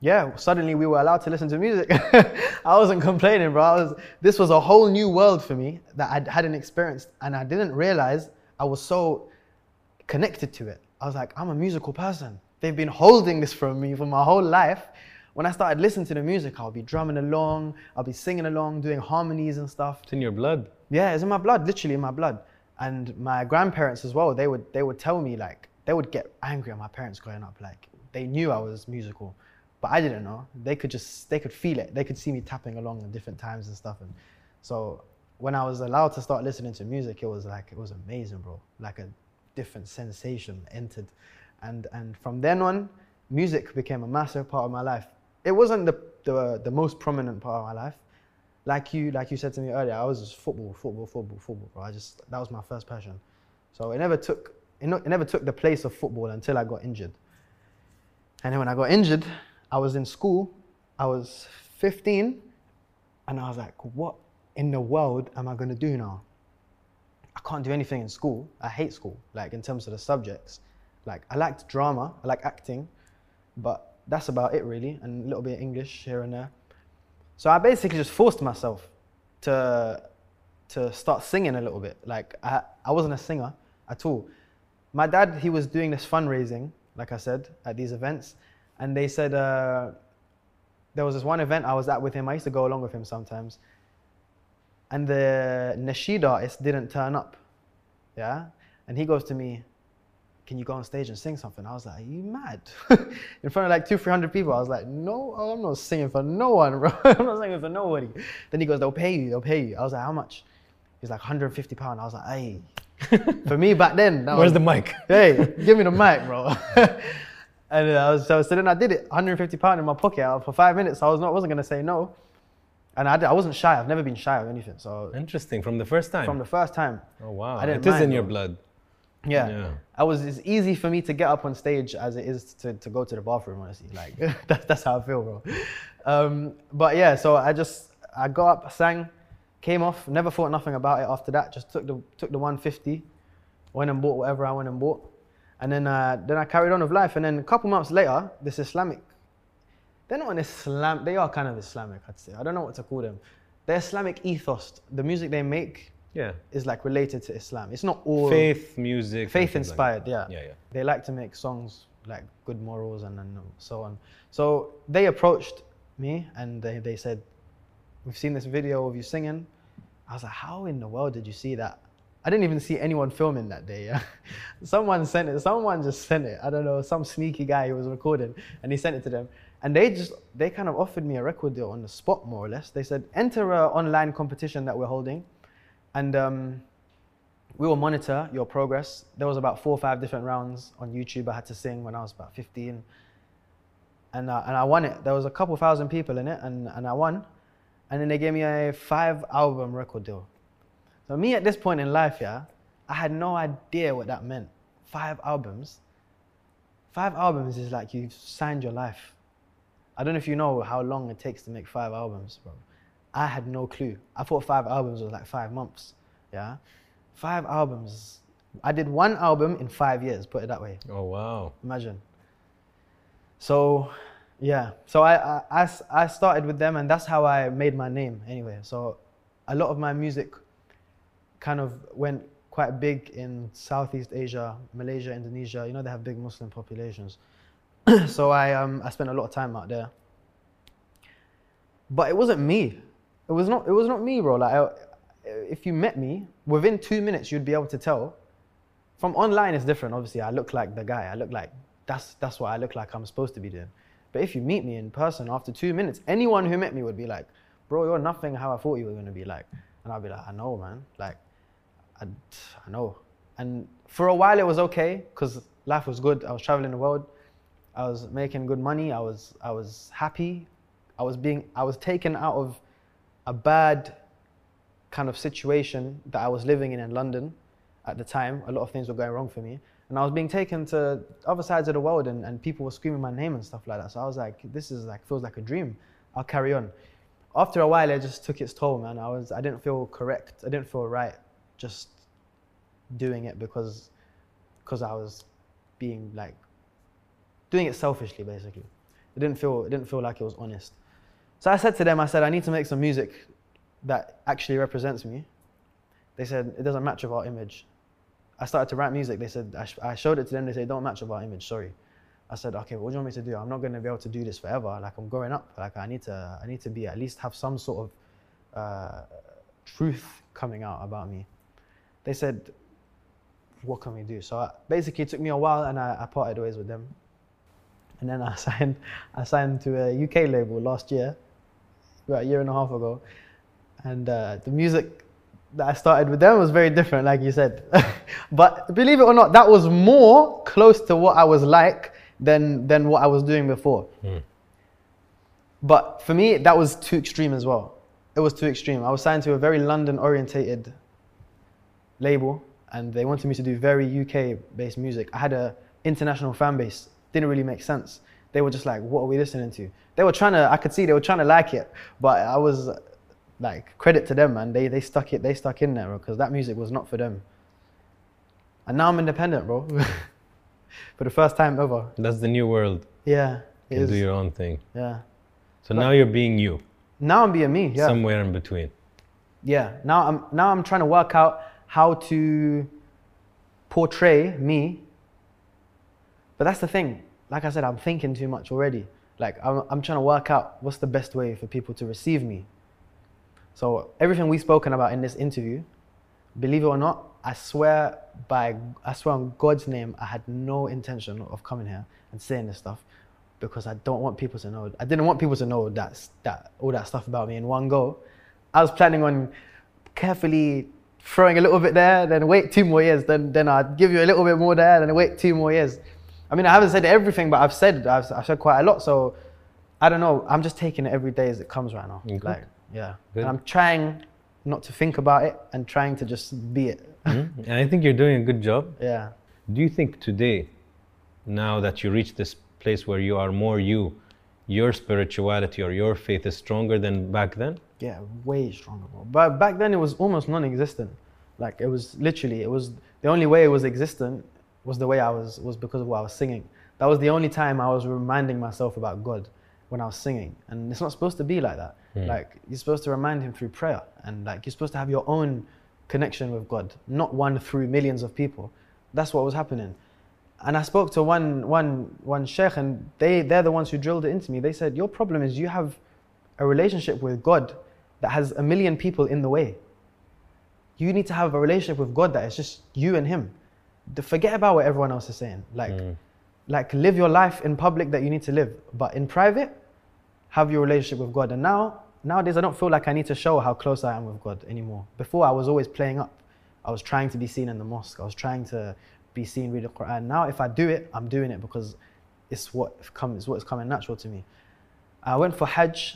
Yeah, suddenly we were allowed to listen to music. I wasn't complaining, bro. This was a whole new world for me that I hadn't experienced, and I didn't realize I was so connected to it. I was like, I'm a musical person. They've been holding this from me for my whole life. When I started listening to the music, I'll be drumming along, I'll be singing along, doing harmonies and stuff. It's in your blood. Yeah, it's in my blood, literally in my blood. And my grandparents as well, they would tell me, like, they would get angry at my parents growing up. Like, they knew I was musical, but I didn't know. They could feel it. They could see me tapping along at different times and stuff. And so when I was allowed to start listening to music, it was amazing, bro. Like a different sensation entered. And from then on, music became a massive part of my life. It wasn't the most prominent part of my life. Like you said to me earlier, I was just football, bro. That was my first passion. So it never took the place of football until I got injured. And then when I got injured, I was in school. I was 15, and I was like, what in the world am I gonna do now? I can't do anything in school. I hate school, like in terms of the subjects. Like I liked drama, I like acting, but that's about it really, and a little bit of English here and there. So I basically just forced myself to start singing a little bit. Like I wasn't a singer at all. My dad, he was doing this fundraising, like I said, at these events, and they said there was this one event I was at with him. I used to go along with him sometimes, and the nasheed artist didn't turn up, yeah? And he goes to me, can you go on stage and sing something? I was like, are you mad? In front of like 200-300 people. I was like, no, I'm not singing for no one, bro. I'm not singing for nobody. Then he goes, they'll pay you. I was like, how much? He's like, £150. I was like, hey. For me back then. Where's the mic? Hey, give me the mic, bro. And so then I did it, £150 in my pocket for 5 minutes. I wasn't going to say no. And I wasn't shy. I've never been shy of anything. So interesting. From the first time? From the first time. Oh, wow. It is in your blood. Yeah. It's easy for me to get up on stage as it is to go to the bathroom, honestly. Like, that's how I feel, bro. But yeah, so I got up, sang, came off, never thought nothing about it after that. Just took the 150, went and bought whatever I went and bought. And then I carried on with life. And then a couple months later, this Islamic, they're not an Islam, they are kind of Islamic, I'd say. I don't know what to call them. The Islamic ethos, the music they make, is like related to Islam. It's not all faith music. Faith inspired, yeah. They like to make songs like good morals and so on. So they approached me and they said, we've seen this video of you singing. I was like, how in the world did you see that? I didn't even see anyone filming that day. Yeah? Someone sent it. Someone just sent it. I don't know, some sneaky guy who was recording, and he sent it to them. And they kind of offered me a record deal on the spot, more or less. They said, enter an online competition that we're holding, and we will monitor your progress. There was about 4 or 5 different rounds on YouTube I had to sing when I was about 15. And I won it. There was a couple thousand people in it, and I won. And then they gave me a 5-album record deal. So me at this point in life, I had no idea what that meant. 5 albums. 5 albums is like you've signed your life. I don't know if you know how long it takes to make 5 albums, bro. I had no clue. I thought 5 albums was like 5 months, yeah? 5 albums. I did 1 album in 5 years, put it that way. Oh, wow. Imagine. So, yeah. So I started with them, and that's how I made my name anyway. So a lot of my music kind of went quite big in Southeast Asia, Malaysia, Indonesia. You know, they have big Muslim populations. So I spent a lot of time out there. But it wasn't me. It was not me, bro. Like, if you met me, within 2 minutes, you'd be able to tell. From online, it's different. Obviously, I look like the guy. I look like, that's what I look like I'm supposed to be doing. But if you meet me in person, after 2 minutes, anyone who met me would be like, bro, you're nothing how I thought you were going to be like. And I'd be like, I know, man. Like, I know. And for a while, it was okay, because life was good. I was traveling the world. I was making good money. I was happy. I was taken out of a bad kind of situation that I was living in London at the time. A lot of things were going wrong for me. And I was being taken to other sides of the world, and people were screaming my name and stuff like that. So I was like, this is like, feels like a dream. I'll carry on. After a while, it just took its toll, man. I didn't feel correct. I didn't feel right just doing it because I was being like, doing it selfishly, basically. It didn't feel like it was honest. So I said to them, I need to make some music that actually represents me. They said, it doesn't match with our image. I started to write music. They said, I showed it to them. They said, don't match with our image, sorry. I said, okay, what do you want me to do? I'm not going to be able to do this forever. Like, I'm growing up. Like, I need to be, at least have some sort of truth coming out about me. They said, what can we do? So basically it took me a while, and I parted ways with them. And then I signed to a UK label last year, about a year and a half ago. And the music that I started with them was very different, like you said. But believe it or not, that was more close to what I was like than what I was doing before. But for me, that was too extreme as well. It was too extreme. I was signed to a very London-orientated label, and they wanted me to do very UK-based music. I had an international fan base. Didn't really make sense. They were just like, what are we listening to? They were trying to, I could see they were trying to like it, but I was like, credit to them, man. They stuck in there, because that music was not for them. And now I'm independent, bro. For the first time ever. That's the new world. Yeah. You can do your own thing. Yeah. So now you're being you. Now I'm being me, yeah. Somewhere in between. Yeah. Now I'm trying to work out how to portray me. But that's the thing. Like I said, I'm thinking too much already. Like, I'm trying to work out what's the best way for people to receive me. So everything we've spoken about in this interview, believe it or not, I swear on God's name, I had no intention of coming here and saying this stuff, because I don't want people to know. I didn't want people to know that all that stuff about me in one go. I was planning on carefully throwing a little bit there, then wait 2 more years, then I'd give you a little bit more there, then wait 2 more years. I mean, I haven't said everything, but I've said quite a lot. So I don't know. I'm just taking it every day as it comes right now. Good. Like, yeah. Good. And I'm trying not to think about it and trying to just be it. And I think you're doing a good job. Yeah. Do you think today, now that you reach this place where you are more you, your spirituality or your faith is stronger than back then? Yeah, way stronger, bro. But back then it was almost non-existent. Like, it was the only way it was existent was the way was because of what I was singing. That was the only time I was reminding myself about God, when I was singing. And it's not supposed to be like that. Like, you're supposed to remind him through prayer, and like, you're supposed to have your own connection with God, not one through millions of people. That's what was happening. And I spoke to one sheikh, and they're the ones who drilled it into me. They said, your problem is you have a relationship with God that has 1 million people in the way. You need to have a relationship with God that is just you and him. Forget about what everyone else is saying. Like, live your life in public that you need to live, but in private, have your relationship with God. And nowadays, I don't feel like I need to show how close I am with God anymore. Before, I was always playing up. I was trying to be seen in the mosque. I was trying to be seen read the Quran. Now, if I do it, I'm doing it because it's what's coming natural to me. I went for Hajj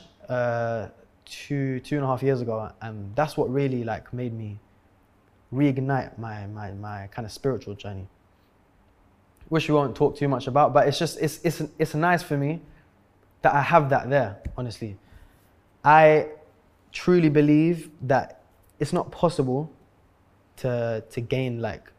2.5 years ago, and that's what really like made me reignite my kind of spiritual journey. Which we won't talk too much about, but it's nice for me that I have that there, honestly. I truly believe that it's not possible to gain like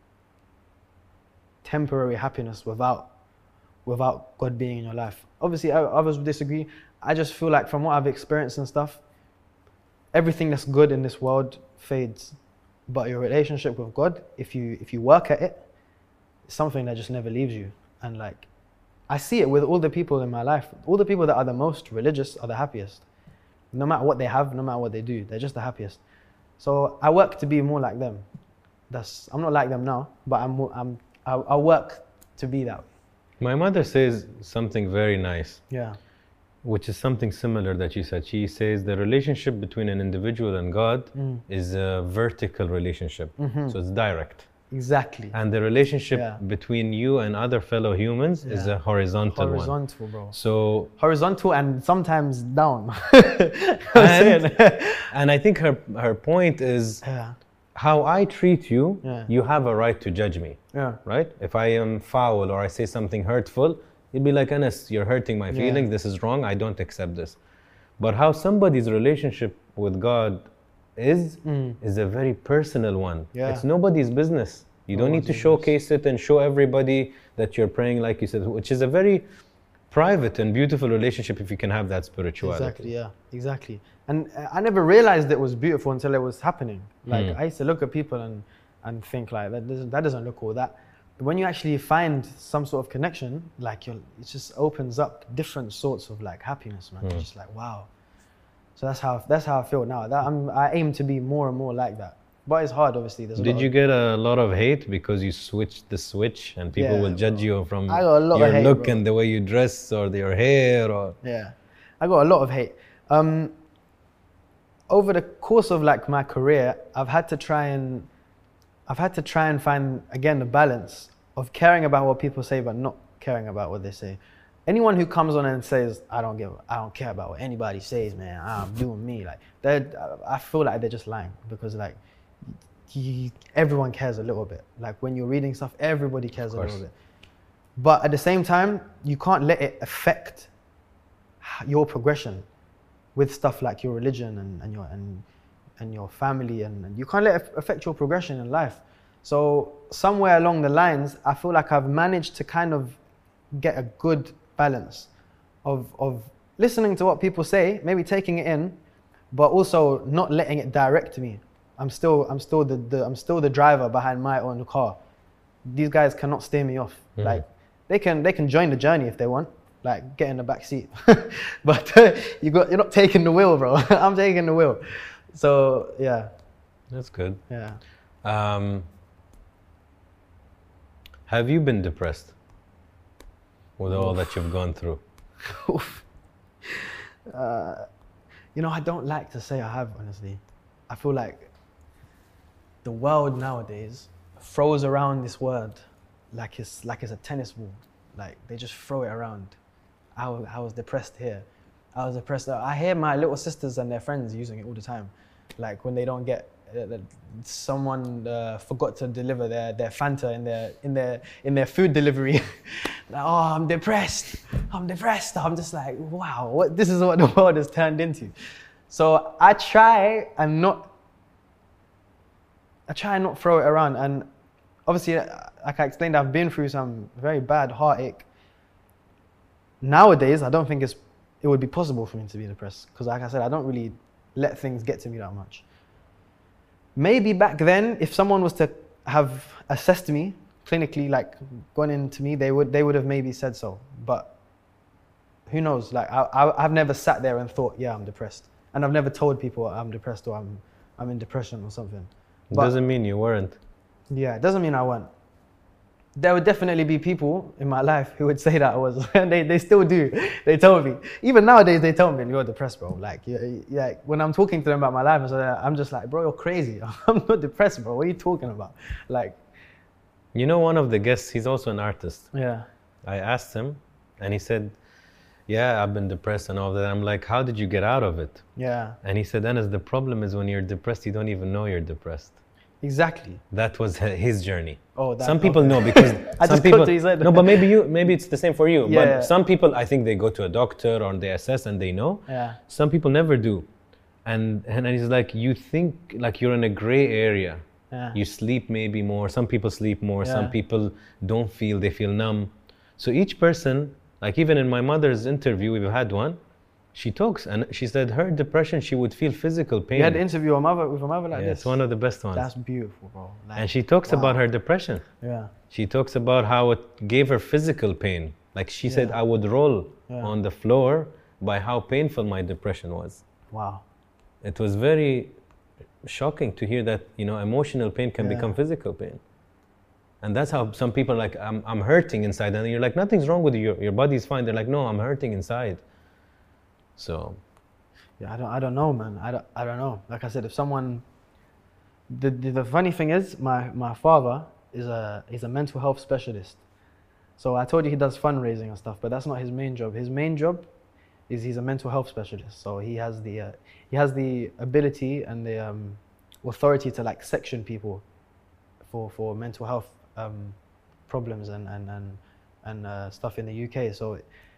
temporary happiness without God being in your life. Obviously, others would disagree. I just feel like from what I've experienced and stuff, everything that's good in this world fades. But your relationship with God, if you work at it, it's something that just never leaves you. And like, I see it with all the people in my life. All the people that are the most religious are the happiest. No matter what they have, no matter what they do, they're just the happiest. So I work to be more like them. I'm not like them now, but I work to be that way. My mother says something very nice. Yeah. Which is something similar that you said. She says the relationship between an individual and God is a vertical relationship. So it's direct. Exactly. And the relationship between you and other fellow humans is a horizontal one. Horizontal, bro. So horizontal and sometimes down. and I think her point is how I treat you, you have a right to judge me. Yeah. Right? If I am foul or I say something hurtful, you'd be like, Anas, you're hurting my feelings. This is wrong. I don't accept this. But how somebody's relationship with God is a very personal one. Yeah. It's nobody's business. You don't need to showcase it and show everybody that you're praying, like you said, which is a very private and beautiful relationship if you can have that spirituality. Exactly, yeah, exactly. And I never realized it was beautiful until it was happening. Like I used to look at people and think like that doesn't look all that. But when you actually find some sort of connection, like it just opens up different sorts of like happiness, man. It's just like wow. So that's how I feel now. I aim to be more and more like that. But it's hard, obviously. Did you get a lot of hate because you switched the switch and people will judge you from your hate, look bro. and the way you dress or your hair or? Yeah, I got a lot of hate. Over the course of like my career, I've had to try and find again the balance of caring about what people say but not caring about what they say. Anyone who comes on and says I don't care about what anybody says, man, I'm doing me, like I feel like they're just lying, because like everyone cares a little bit. Like when you're reading stuff, everybody cares a little bit. But at the same time, you can't let it affect your progression with stuff like your religion and your family, and you can't let it affect your progression in life. So somewhere along the lines, I feel like I've managed to kind of get a good balance of listening to what people say, maybe taking it in, but also not letting it direct me. I'm still the driver behind my own car. These guys cannot steer me off. Like they can join the journey if they want, like get in the back seat. But you're not taking the wheel, bro. I'm taking the wheel. So yeah. That's good. Yeah. Have you been depressed with all that you've gone through? I don't like to say I have, honestly. I feel like the world nowadays throws around this word like it's a tennis ball. Like they just throw it around. I was depressed here. I was depressed there. I hear my little sisters and their friends using it all the time. Like when they don't get someone forgot to deliver their Fanta in their food delivery. Like, oh, I'm depressed. I'm just like, wow, this is what the world has turned into. So I try and not throw it around. And obviously, like I explained, I've been through some very bad heartache. Nowadays, I don't think it would be possible for me to be depressed, because like I said, I don't really let things get to me that much. Maybe back then, if someone was to have assessed me clinically, like gone into me, they would have maybe said so. But who knows? Like I've never sat there and thought, yeah, I'm depressed, and I've never told people I'm depressed or I'm in depression or something. But doesn't mean you weren't. Yeah, it doesn't mean I weren't. There would definitely be people in my life who would say that I was, and they still do. They told me. Even nowadays, they tell me, you're depressed, bro. Like when I'm talking to them about my life, and so I'm just like, bro, you're crazy. I'm not depressed, bro. What are you talking about? Like, one of the guests, he's also an artist. Yeah. I asked him, and he said, yeah, I've been depressed and all that. I'm like, how did you get out of it? Yeah. And he said, Anas, the problem is when you're depressed, you don't even know you're depressed. Exactly. That was his journey. Oh, some people know, because some people no, but maybe it's the same for you. Yeah, but some people, I think they go to a doctor or they assess and they know. Yeah. Some people never do, and he's like, you think like you're in a gray area. Yeah. You sleep maybe more. Some people sleep more. Yeah. Some people don't feel. They feel numb. So each person, like even in my mother's interview, we've had one. She talks and she said her depression, she would feel physical pain. You had an interview with a mother like this? It's one of the best ones. That's beautiful, bro. Like, and she talks about her depression. Yeah. She talks about how it gave her physical pain. Like she said, I would roll on the floor by how painful my depression was. Wow. It was very shocking to hear that, emotional pain can become physical pain. And that's how some people are like, I'm hurting inside. And you're like, nothing's wrong with you. Your body's fine. They're like, no, I'm hurting inside. So, yeah, I don't know, man. I don't know. Like I said, if someone, the funny thing is, my father is a mental health specialist. So I told you he does fundraising and stuff, but that's not his main job. His main job is he's a mental health specialist. So he has the ability and the authority to like section people for mental health problems and stuff in the UK. So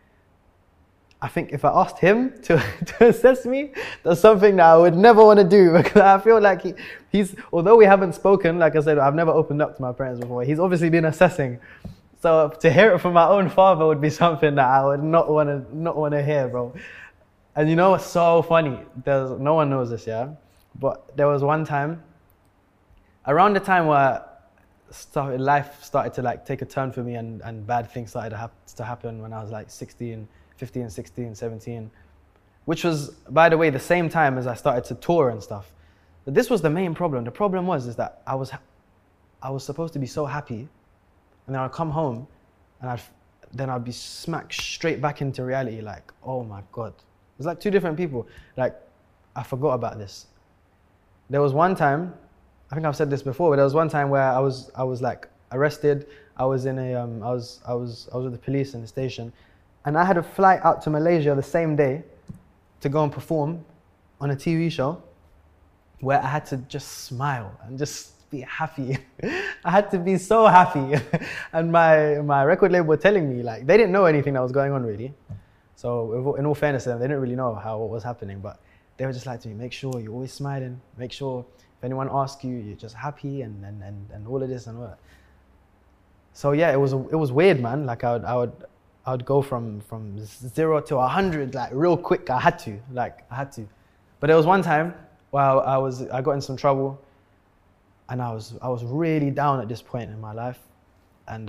I think if I asked him to assess me, that's something that I would never want to do, because I feel like he's, although we haven't spoken, like I said, I've never opened up to my parents before. He's obviously been assessing So to hear it from my own father would be something that I would not want to hear, bro. And you know what's so funny? No one knows this, yeah. But there was one time, around the time where life started to like take a turn for me, and bad things started to happen when I was like 15, 16, 17, which was, by the way, the same time as I started to tour and stuff. But this was the main problem. The problem was that I was supposed to be so happy, and then I'd come home, and I'd be smacked straight back into reality. Like, oh my God, it's like two different people. Like, I forgot about this. There was one time, I think I've said this before, but there was one time where I was like arrested. I was in a I was with the police in the station, and I had a flight out to Malaysia the same day to go and perform on a TV show where I had to just smile and just be happy. I had to be so happy. And my record label were telling me, like, they didn't know anything that was going on really. So in all fairness to them, they didn't really know what was happening, but they were just like to me, make sure you're always smiling, make sure if anyone asks you, you're just happy and all of this and all that. So yeah, it was weird, man. Like I would go from 0 to 100 like real quick. I had to. But there was one time where I got in some trouble, and I was really down at this point in my life, and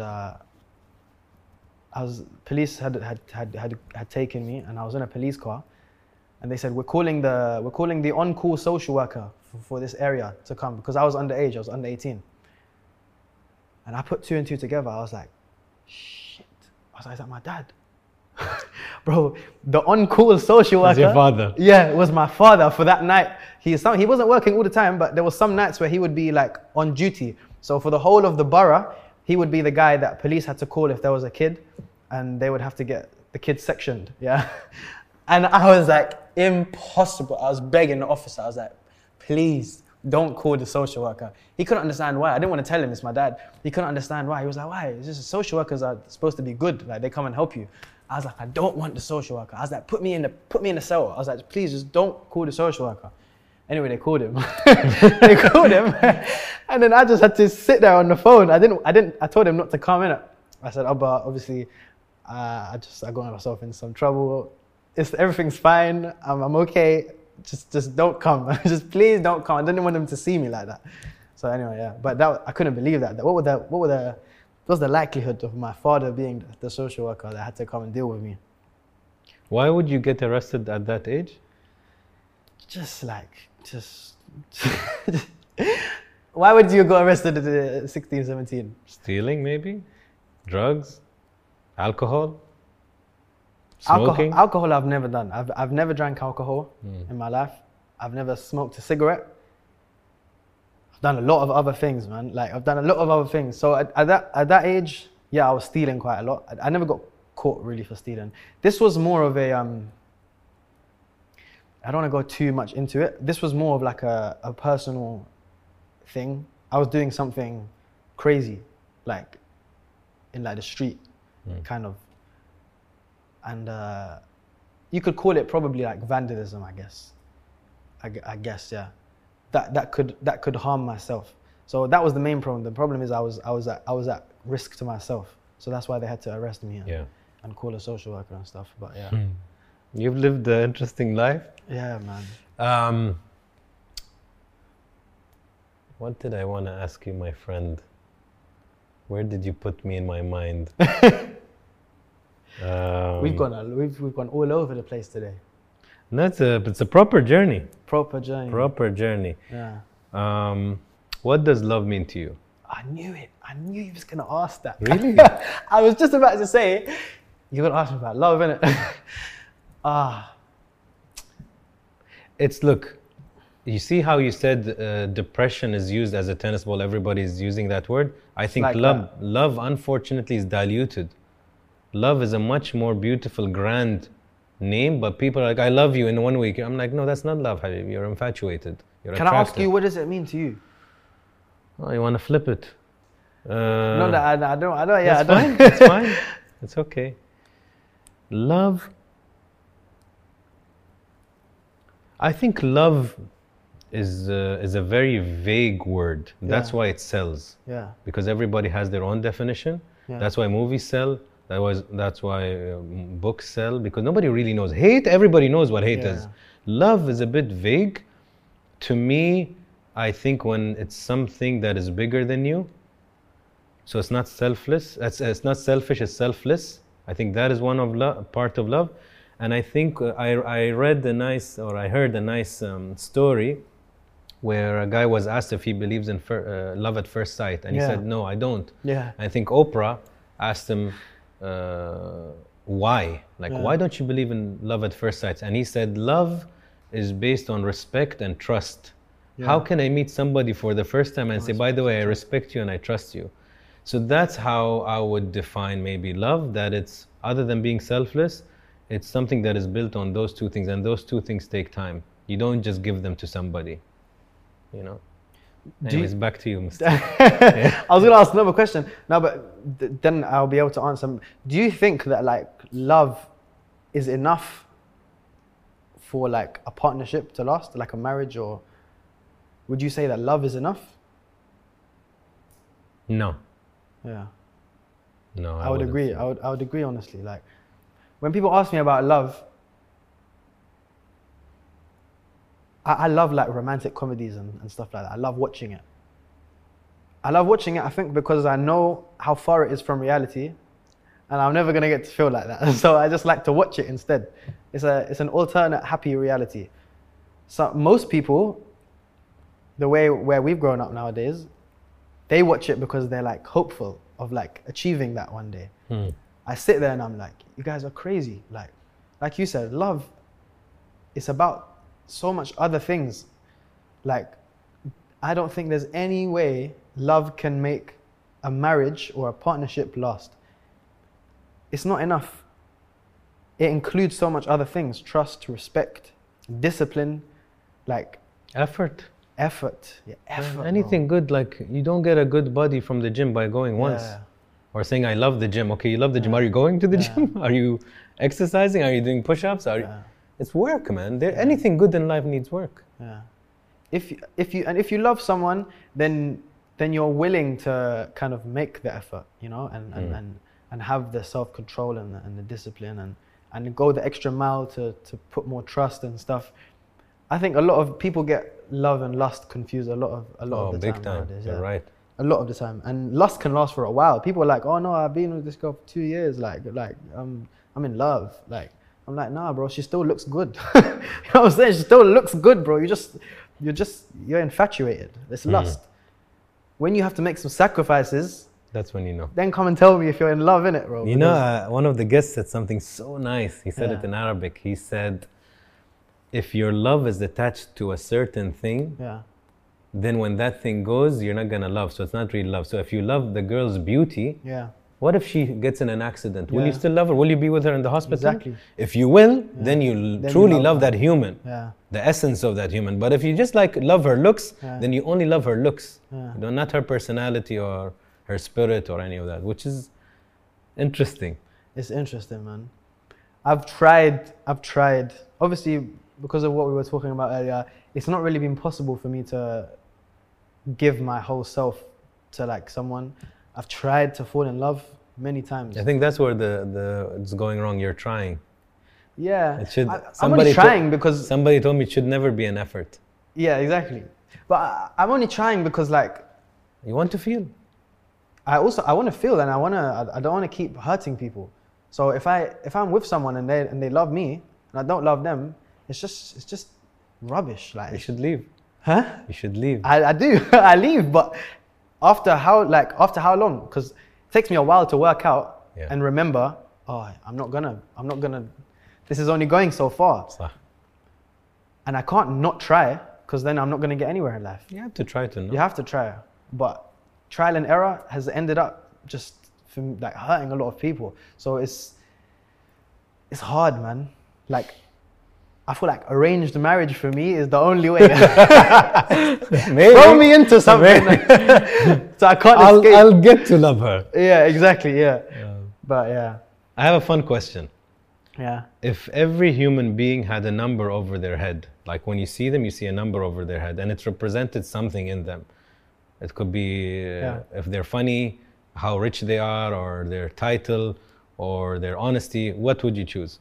police had taken me, and I was in a police car, and they said we're calling the on-call social worker for this area to come, because I was underage. I was under 18. And I put 2 and 2 together. I was like, shit. I was like, is that my dad? Bro, the on-call social worker. Is your father? Yeah, it was my father for that night. He wasn't working all the time, but there was some nights where he would be like on duty. So for the whole of the borough, he would be the guy that police had to call if there was a kid, and they would have to get the kid sectioned, yeah? And I was like, impossible. I was begging the officer. I was like, please, don't call the social worker. He couldn't understand why. I didn't want to tell him it's my dad. He couldn't understand why. He was like, why? It's just social workers are supposed to be good. Like, they come and help you. I was like, I don't want the social worker. I was like, put me in the cell. I was like, please, just don't call the social worker. Anyway, they called him. They called him. And then I just had to sit there on the phone. I told him not to come in. I said, oh, but obviously, I got myself in some trouble. Everything's fine. I'm okay. Just don't come. Just please don't come. I didn't want them to see me like that. So anyway, yeah. But I couldn't believe that. What was the likelihood of my father being the social worker that had to come and deal with me? Why would you get arrested at that age? Why would you go arrested at 16, 17? Stealing, maybe? Drugs? Alcohol? Smoking? Alcohol I've never done. I've never drank alcohol in my life. I've never smoked a cigarette. I've done a lot of other things, man. So at that age, yeah, I was stealing quite a lot. I never got caught really for stealing. This was more of a, I don't want to go too much into it. This was more of like a personal thing. I was doing something crazy, like in like the street, kind of. And you could call it probably like vandalism, I guess. I guess, yeah. That could harm myself. So that was the main problem. The problem is I was at risk to myself. So that's why they had to arrest me and call a social worker and stuff. But yeah. You've lived an interesting life. Yeah, man. What did I want to ask you, my friend? Where did you put me in my mind? We've gone all over the place today. No, it's a proper journey. Proper journey. Yeah. What does love mean to you? I knew it. I knew you was gonna ask that. Really? I was just about to say, you're gonna ask me about love, innit? Look, you see how you said depression is used as a tennis ball. Everybody's using that word. I think like love, unfortunately, is diluted. Love is a much more beautiful, grand name, but people are like, I love you in 1 week. I'm like, no, that's not love, Habib. You're infatuated. You're Can attracted. I ask you, what does it mean to you? Oh, you want to flip it? No, I don't. Yeah, that's fine. That's fine. It's okay. Love. I think love is a very vague word. That's why it sells. Yeah. Because everybody has their own definition. Yeah. That's why movies sell. That's why books sell, because nobody really knows. Hate, everybody knows what hate is. Love is a bit vague. To me, I think when it's something that is bigger than you, so it's not selfless. It's not selfish. It's selfless. I think that is one of part of love. And I think I heard a nice story where a guy was asked if he believes in love at first sight, and he said, "No, I don't." Yeah. I think Oprah asked him, "Why? Why don't you believe in love at first sight?" And he said, "Love is based on respect and trust. Yeah. How can I meet somebody for the first time and say, by the way, I respect you and I trust you?" So that's how I would define maybe love, that it's, other than being selfless, it's something that is built on those two things, and those two things take time. You don't just give them to somebody, you know. Anyways, back to you, Mr. I was going to ask another question. No, but then I'll be able to answer. Do you think that like love is enough for like a partnership to last, like a marriage, or would you say that love is enough? No. Yeah. No, I would agree. I would agree honestly. Like when people ask me about love, I love like romantic comedies and stuff like that. I love watching it. I think because I know how far it is from reality, and I'm never gonna get to feel like that. So I just like to watch it instead. It's an alternate happy reality. So most people, the way where we've grown up nowadays, they watch it because they're like hopeful of like achieving that one day. I sit there and I'm like, you guys are crazy. Like you said, love is about so much other things. Like, I don't think there's any way love can make a marriage or a partnership last. It's not enough. It includes so much other things: trust, respect, discipline, like effort. Yeah, effort. Anything good, like you don't get a good body from the gym by going once or saying I love the gym. Okay, you love the gym. Are you going to the gym? Are you exercising? Are you doing push-ups? It's work, man. Anything good in life needs work. Yeah. If you love someone, then you're willing to kind of make the effort, you know, and have the self-control and the discipline and go the extra mile to put more trust and stuff. I think a lot of people get love and lust confused a lot of the time. Big time. Nowadays, You're right. A lot of the time. And lust can last for a while. People are like, "Oh no, I've been with this girl for 2 years. I'm in love." Like, I'm like, "Nah, bro, she still looks good." You know what I'm saying? She still looks good, bro. You're infatuated. It's lust. When you have to make some sacrifices, that's when you know. Then come and tell me if you're in love, innit, bro? You know, one of the guests said something so nice. He said it in Arabic. He said, if your love is attached to a certain thing, then when that thing goes, you're not gonna love. So it's not really love. So if you love the girl's beauty, what if she gets in an accident? Will you still love her? Will you be with her in the hospital? Exactly. If you will, then you truly love that human, the essence of that human. But if you just like love her looks, then you only love her looks, not her personality or her spirit or any of that, which is interesting. It's interesting, man. I've tried. Obviously, because of what we were talking about earlier, it's not really been possible for me to give my whole self to like someone. I've tried to fall in love many times. I think that's where it's going wrong. You're trying. Yeah. I'm only trying because somebody told me it should never be an effort. Yeah, exactly. But I'm only trying because like you want to feel. I want to feel, and I don't want to keep hurting people. So if I'm with someone and they love me and I don't love them, it's just rubbish. Like, you should leave. Huh? You should leave. I do. I leave, but after how long? Because it takes me a while to work out and remember. Oh, I'm not gonna. This is only going so far. And I can't not try, because then I'm not gonna get anywhere in life. You have to try to know. You have to try, but trial and error has ended up just like hurting a lot of people. So it's hard, man. Like, I feel like arranged marriage for me is the only way. Throw me into something. So I can't escape. I'll get to love her. Yeah, exactly, yeah. But yeah. I have a fun question. Yeah. If every human being had a number over their head, like when you see them, you see a number over their head, and it represented something in them. It could be if they're funny, how rich they are, or their title, or their honesty, what would you choose?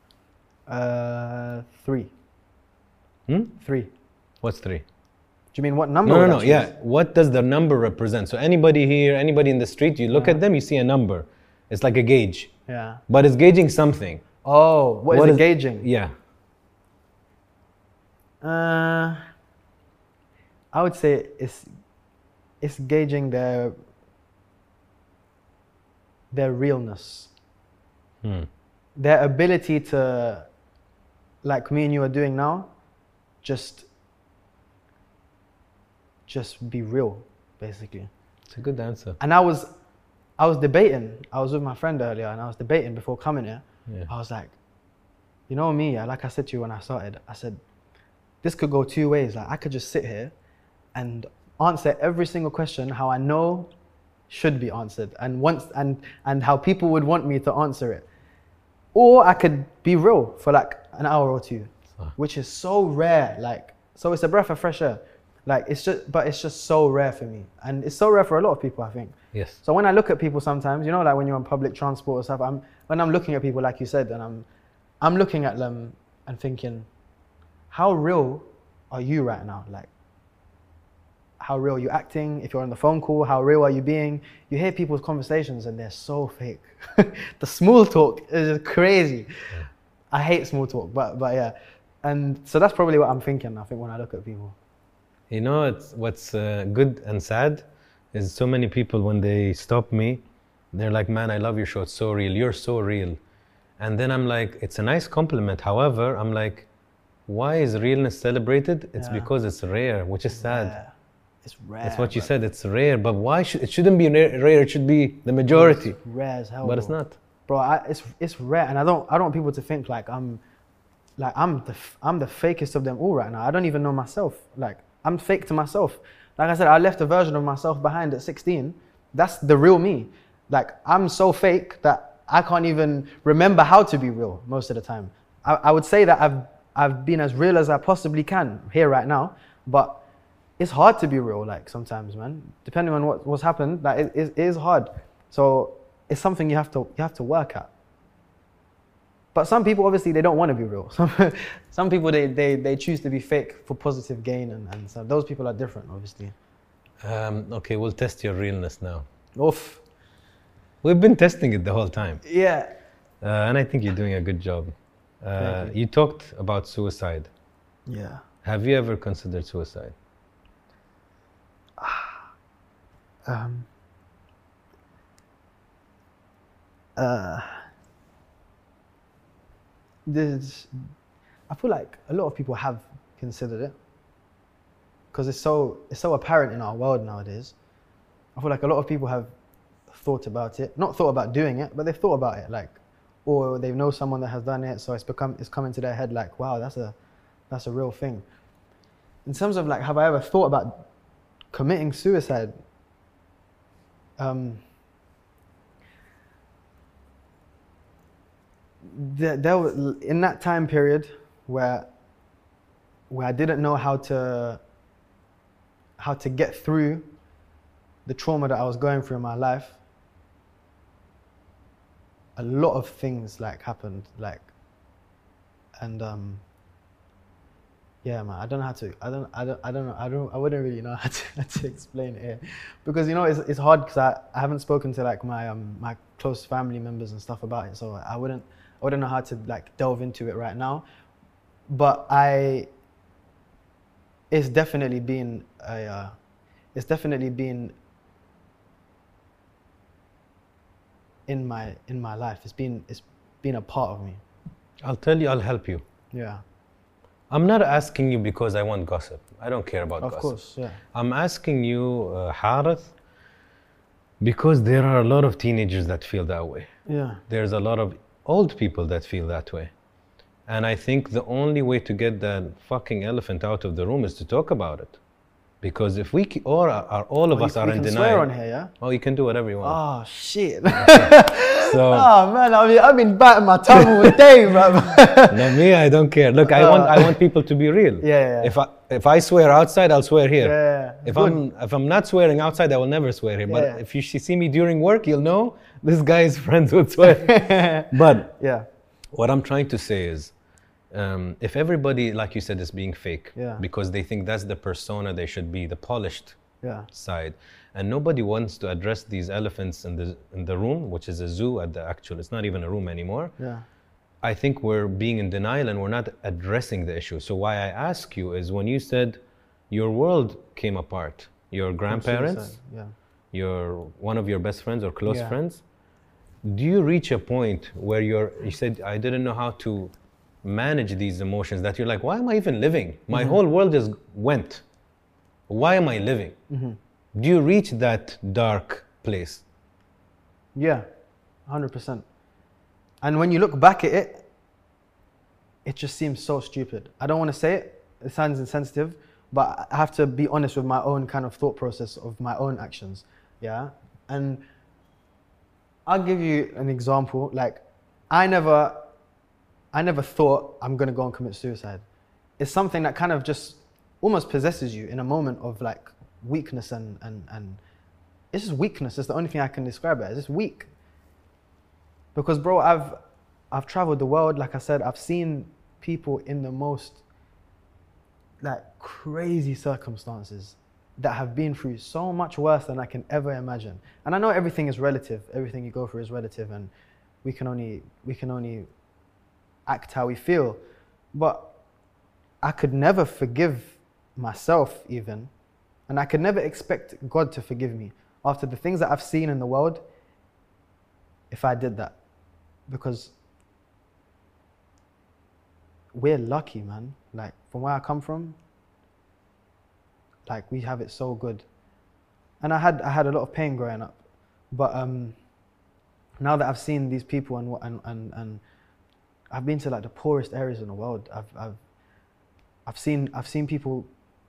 3. 3. What's 3? Do you mean what number? No. Yeah. What does the number represent? So anybody here, anybody in the street, you look at them, you see a number. It's like a gauge. Yeah. But it's gauging something. Oh, what is it gauging? Yeah. I would say it's gauging their realness. Their ability to, like me and you are doing now, just be real, basically. It's a good answer. And I was debating. I was with my friend earlier, and I was debating before coming here. Yeah. I was like, you know me, like I said to you when I started, I said, this could go 2 ways. Like I could just sit here and answer every single question how I know should be answered, and how people would want me to answer it. Or I could be real for like an hour or 2, which is so rare. Like, so it's a breath of fresh air. Like it's just so rare for me, and it's so rare for a lot of people, I think. Yes. So when I look at people sometimes, you know, like when you're on public transport or stuff, when I'm looking at people, like you said, and I'm looking at them and thinking, how real are you right now? Like, how real are you acting? If you're on the phone call, how real are you being? You hear people's conversations and they're so fake. The small talk is just crazy. Yeah. I hate small talk, but yeah. And so that's probably what I'm thinking, I think, when I look at people. You know, what's good and sad is so many people, when they stop me, they're like, man, I love your show. It's so real. You're so real. And then I'm like, it's a nice compliment. However, I'm like, why is realness celebrated? It's because it's rare, which is sad. Rare. It's rare. That's what you said. It's rare. But why it shouldn't be rare. It should be the majority. It's rare as hell. But it's not. Bro, it's rare. And I don't want people to think like I'm the fakest of them all right now. I don't even know myself. Like, I'm fake to myself. Like I said, I left a version of myself behind at 16. That's the real me. Like, I'm so fake that I can't even remember how to be real most of the time. I would say that I've been as real as I possibly can here right now, but it's hard to be real, like, sometimes, man. Depending on what's happened, like, it is hard. So it's something you have to work at. But some people, obviously, they don't want to be real. Some people, they choose to be fake for positive gain, and so those people are different, obviously. Okay, we'll test your realness now. Oof. We've been testing it the whole time. Yeah. And I think you're doing a good job. You talked about suicide. Yeah. Have you ever considered suicide? I feel like a lot of people have considered it, because it's so apparent in our world nowadays. I feel like a lot of people have thought about it, not thought about doing it, but they've thought about it, like, or they know someone that has done it, so it's come into their head like, wow, that's a real thing. In terms of like, have I ever thought about committing suicide? There was, in that time period where I didn't know how to get through the trauma that I was going through in my life, a lot of things like happened, like, and yeah, man, I don't know how to. I wouldn't really know how to explain it here, because, you know, it's hard, because I haven't spoken to like my close family members and stuff about it, so I wouldn't know how to like delve into it right now. But it's definitely been in my life. It's been a part of me. I'll tell you, I'll help you. Yeah. I'm not asking you because I want gossip. I don't care about gossip. Of course, yeah. I'm asking you, Harith, because there are a lot of teenagers that feel that way. Yeah. There's a lot of old people that feel that way. And I think the only way to get that fucking elephant out of the room is to talk about it. Because if we all of us are in denial. You can swear on here, yeah? Oh, you can do whatever you want. Oh, shit. So, oh, man, I've been biting my tongue all day, bro. No, me, I don't care. Look, I want people to be real. Yeah. If I swear outside, I'll swear here. Yeah. If I'm not swearing outside, I will never swear here. But Yeah. if you see me during work, you'll know this guy is friends with swear. But Yeah. what I'm trying to say is, if everybody, like you said, is being fake, Yeah. because they think that's the persona they should be, the polished Yeah. side, and nobody wants to address these elephants in the room, which is a zoo at the actual. It's not even a room anymore. Yeah. I think we're being in denial and we're not addressing the issue. So why I ask you is, when you said your world came apart, your grandparents, Suicide, your one of your best friends or close Yeah. friends, do you reach a point where you said, I didn't know how to manage these emotions, that you're like, why am I even living? My whole world just went. Why am I living? Do you reach that dark place? Yeah, 100%. And when you look back at it, it just seems so stupid. I don't want to say it. It sounds insensitive, but I have to be honest with my own kind of thought process of my own actions. Yeah. And I'll give you an example. Like, I never thought I'm going to go and commit suicide. It's something that kind of just almost possesses you in a moment of like weakness and it's just weakness. It's the only thing I can describe it as. It's weak. Because bro, I've traveled the world. Like I said, I've seen people in the most like crazy circumstances that have been through so much worse than I can ever imagine. And I know everything is relative. Everything you go through is relative, and we can only act how we feel. But I could never forgive myself even, and I could never expect God to forgive me after the things that I've seen in the world if I did that. Because we're lucky, man. Like, from where I come from, like, we have it so good. And I had a lot of pain growing up, but now that I've seen these people and I've been to like the poorest areas in the world. I've seen people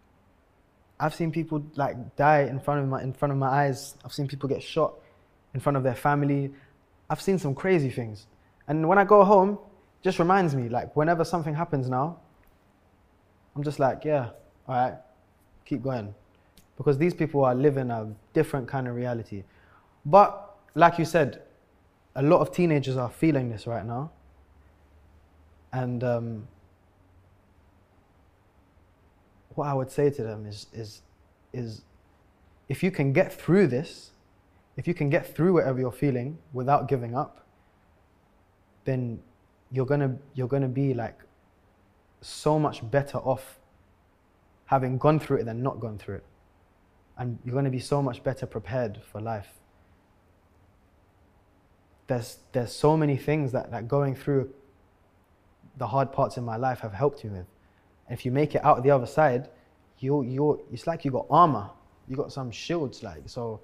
like die in front of my eyes. I've seen people get shot in front of their family. I've seen some crazy things. And when I go home, it just reminds me, like, whenever something happens now, I'm just like, yeah, all right, keep going. Because these people are living a different kind of reality. But like you said, a lot of teenagers are feeling this right now. And what I would say to them is if you can get through this, if you can get through whatever you're feeling without giving up, then you're gonna be like so much better off having gone through it than not gone through it. And you're gonna be so much better prepared for life. There's so many things that going through the hard parts in my life have helped you with. And if you make it out the other side, it's like you got armor. You got some shields, like, so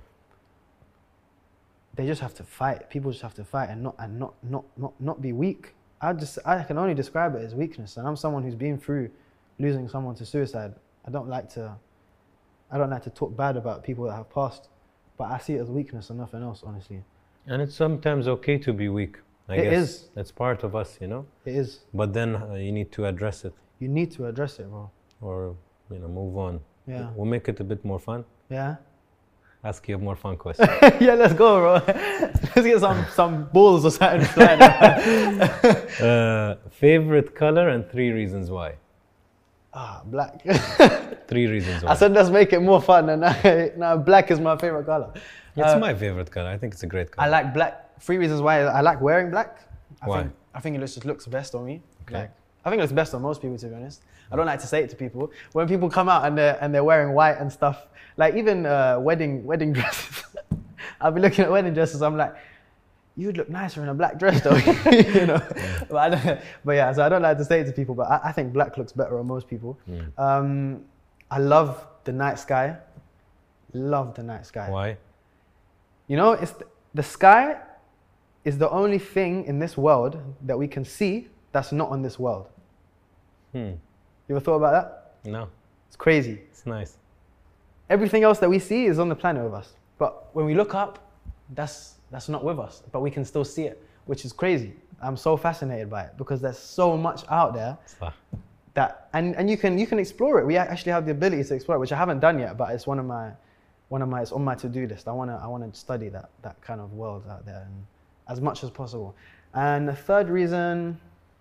they just have to fight. People just have to fight and not be weak. I can only describe it as weakness. And I'm someone who's been through losing someone to suicide. I don't like to talk bad about people that have passed, but I see it as weakness and nothing else, honestly. And it's sometimes okay to be weak. I guess. It is. It's part of us, you know? It is. But then you need to address it. You need to address it, bro. Or, move on. Yeah. We'll make it a bit more fun. Yeah. Ask you a more fun question. Yeah, let's go, bro. Let's get some balls or something flying around. Favorite color and 3 reasons why. Black. 3 reasons why. I said let's make it more fun, and now black is my favorite color. It's my favorite color. I think it's a great color. I like black. 3 reasons why I like wearing black. Why? I think it just looks best on me. Okay. Like, I think it looks best on most people, to be honest. I don't like to say it to people. When people come out and they're wearing white and stuff, like even wedding dresses. I'll be looking at wedding dresses. I'm like, you'd look nicer in a black dress, though. you know. But yeah, so I don't like to say it to people. But I think black looks better on most people. I love the night sky. Love the night sky. Why? You know, it's the sky is the only thing in this world that we can see that's not on this world. You ever thought about that? No. It's crazy. It's nice. Everything else that we see is on the planet with us. But when we look up, that's not with us. But we can still see it, which is crazy. I'm so fascinated by it because there's so much out there that, and you can explore it. We actually have the ability to explore it, which I haven't done yet, but it's it's on my to-do list. I want to study that kind of world out there, and as much as possible. And the third reason,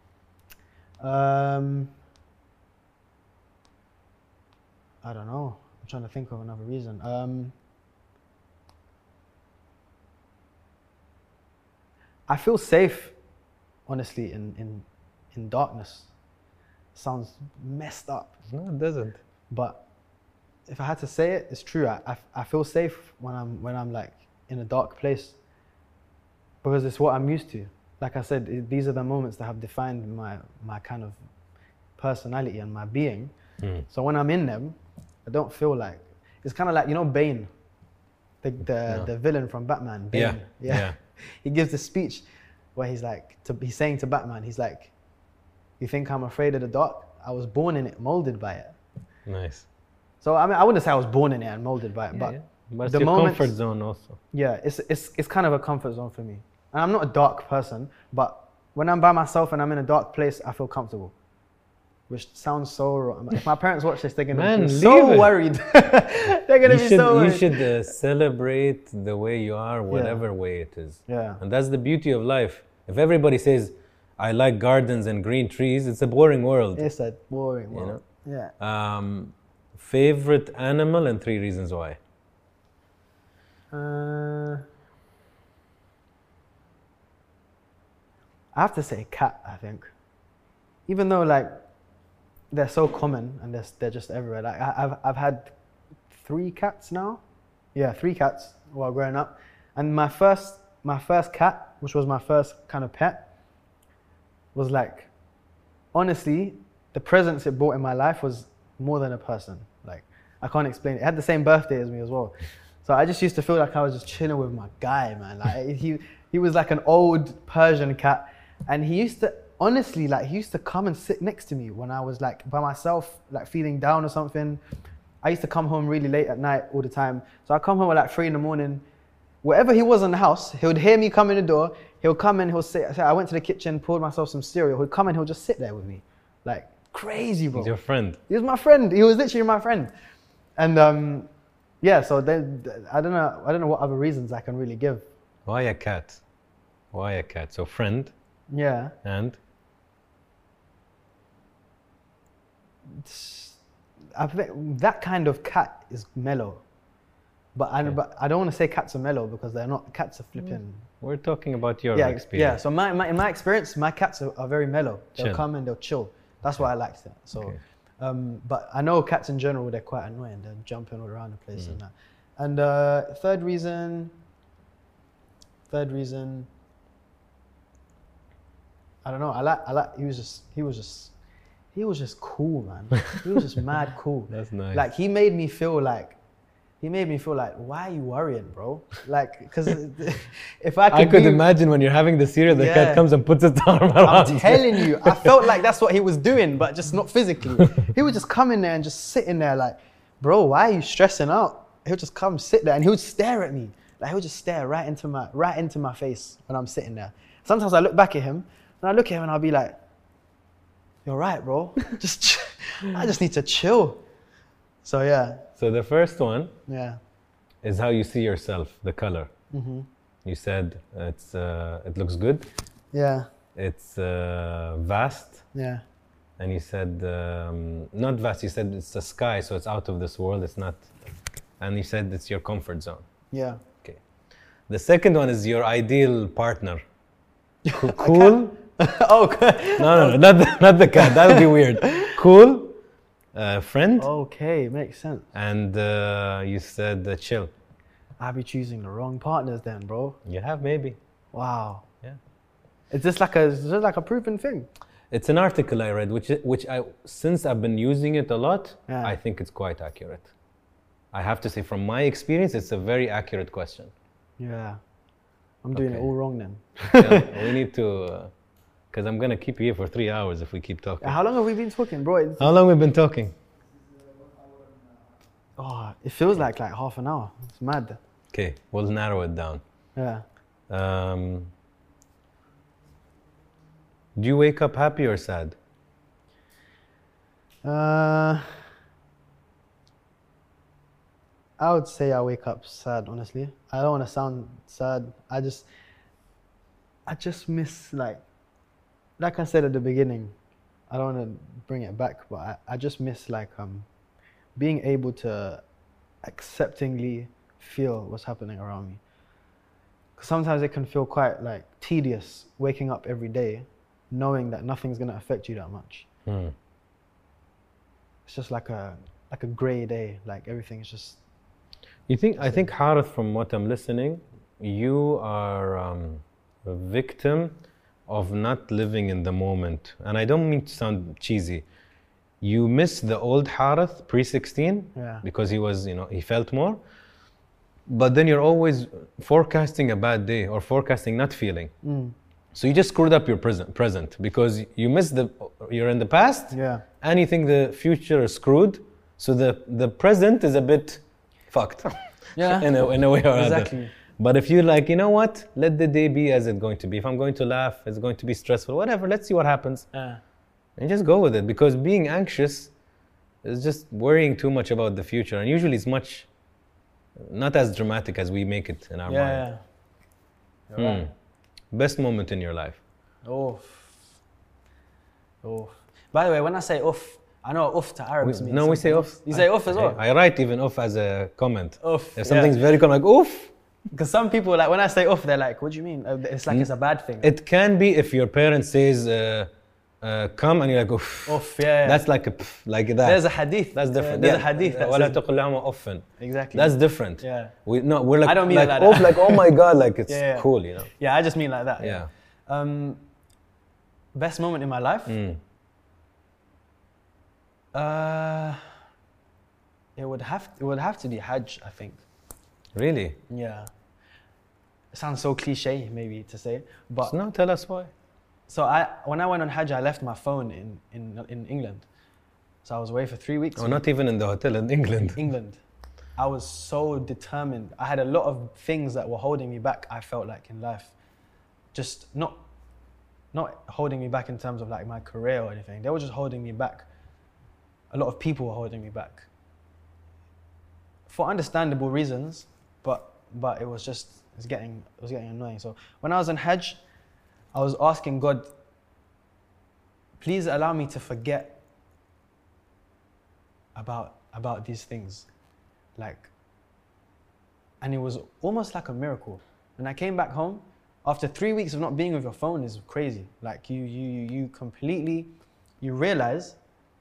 I don't know. I'm trying to think of another reason. I feel safe, honestly, in darkness. Sounds messed up. No, it doesn't. But if I had to say it, it's true. I feel safe when I'm like in a dark place, because it's what I'm used to. Like I said, these are the moments that have defined my kind of personality and my being. So when I'm in them, I don't feel like, it's kind of like, you know, Bane, the villain from Batman. Bane. Yeah. He gives this speech where he's saying to Batman, he's like, "You think I'm afraid of the dark? I was born in it, molded by it." Nice. So I mean, I wouldn't say I was born in it and molded by it, but it's your comfort zone also. Yeah, it's kind of a comfort zone for me. And I'm not a dark person, but when I'm by myself and I'm in a dark place, I feel comfortable. Which sounds so wrong. If my parents watch this, they're gonna be so worried. They're gonna be so worried. You should celebrate the way you are, whatever way it is. Yeah. And that's the beauty of life. If everybody says, "I like gardens and green trees," it's a boring world. It's a boring world. You know? Yeah. Favorite animal and 3 reasons why. I have to say cat, I think. Even though like they're so common and they're just everywhere. Like I've had 3 cats now. Yeah, 3 cats while growing up. And my first cat, which was my first kind of pet, was like, honestly, the presence it brought in my life was more than a person. Like, I can't explain it. It had the same birthday as me as well. So I just used to feel like I was just chilling with my guy, man. Like he was like an old Persian cat, and he used to come and sit next to me when I was like by myself, like feeling down or something. I used to come home really late at night all the time. So I come home at like 3 a.m. Wherever he was in the house, he would hear me come in the door. He'll come in, he'll sit. I went to the kitchen, poured myself some cereal. He'd come in, he'll just sit there with me. Like, crazy, bro. He's your friend. He was my friend. He was literally my friend. And yeah, so then I don't know what other reasons I can really give. Why a cat? Why a cat? So friend. Yeah. And? I think that kind of cat is mellow. But I don't want to say cats are mellow because they're not. Cats are flipping. We're talking about your experience. Yeah, so in my experience, my cats are very mellow. They'll Chill. come and they'll chill. That's why I liked it. So, but I know cats in general, they're quite annoying. They're jumping all around the place and that. And third reason, I don't know. I like. He was just cool, man. He was just mad cool. That's nice. Like he made me feel like, why are you worrying, bro? Like, because if I could imagine when you're having the cereal, the cat comes and puts its arm around. I'm telling you, I felt like that's what he was doing, but just not physically. He would just come in there and just sit in there like, bro, why are you stressing out? He would just come sit there and he would stare at me. Like he would just stare right into my face when I'm sitting there. Sometimes I look back at him and I look at him and I'll be like, you're right, bro. I just need to chill. So yeah. So the first one is how you see yourself, the color. Mm-hmm. You said it looks good. Yeah. It's vast. Yeah. And you said, not vast, you said it's the sky, so it's out of this world, it's not. And you said it's your comfort zone. Yeah. Okay. The second one is your ideal partner. Cool. Oh, okay. No, not the cat, that would be weird. Cool. Friend. Okay, makes sense. And you said chill. I'll be choosing the wrong partners then, bro. You have maybe. Wow. Yeah. Is this like a proven thing? It's an article I read, which I since I've been using it a lot, Yeah. I think it's quite accurate. I have to say, from my experience, it's a very accurate question. Yeah. I'm doing it all wrong then. Yeah, we need to. Because I'm going to keep you here for 3 hours if we keep talking. How long have we been talking, bro? How long have we been talking? Oh, it feels like half an hour. It's mad. Okay, we'll narrow it down. Yeah. Do you wake up happy or sad? I would say I wake up sad, honestly. I don't want to sound sad. I just miss like I said at the beginning, I don't want to bring it back, but I just miss being able to acceptingly feel what's happening around me. 'Cause sometimes it can feel quite like tedious waking up every day knowing that nothing's going to affect you that much. It's just like a grey day, like everything's just. I think Harith, from what I'm listening, you are a victim of not living in the moment. And I don't mean to sound cheesy. You miss the old Harith pre-16 because he was, he felt more. But then you're always forecasting a bad day or forecasting not feeling. So you just screwed up your present because you miss you're in the past and you think the future is screwed. So the present is a bit fucked. in a way or exactly. other. But if you're like, you know what, let the day be as it's going to be. If I'm going to laugh, it's going to be stressful, whatever, let's see what happens. And just go with it, because being anxious is just worrying too much about the future. And usually it's not as dramatic as we make it in our mind. Right. Best moment in your life? Oh. By the way, when I say uff, I know uff to Arabs means. No, we say uff. You say uff as well? I write even uff as a comment. Uff. If something's very common, like uff. Because some people, like when I say uff, they're like, what do you mean? It's like it's a bad thing. It can be if your parent says come and you're like uff. Uff, yeah. That's like a pff, like that. There's a hadith. That's different. There's a hadith. ولا تقل لهما أف. Exactly. That's different. Yeah. We're like, I don't mean like it like off, that. like oh my god, like it's Yeah. cool, you know. Yeah, I just mean like that. Yeah. Best moment in my life? It would have to be Hajj, I think. Really? Yeah. It sounds so cliche, maybe to say, but No, tell us why. so when I went on Hajj, I left my phone in England. So I was away for 3 weeks. Oh, not even in the hotel in England. England. I was so determined. I had a lot of things that were holding me back, I felt like, in life. Just not holding me back in terms of like my career or anything. They were just holding me back. A lot of people were holding me back. For understandable reasons, but it was getting annoying. So when I was on Hajj, I was asking God, please allow me to forget about these things. And it was almost like a miracle. When I came back home, after 3 weeks of not being with your phone is crazy. Like you completely, you realize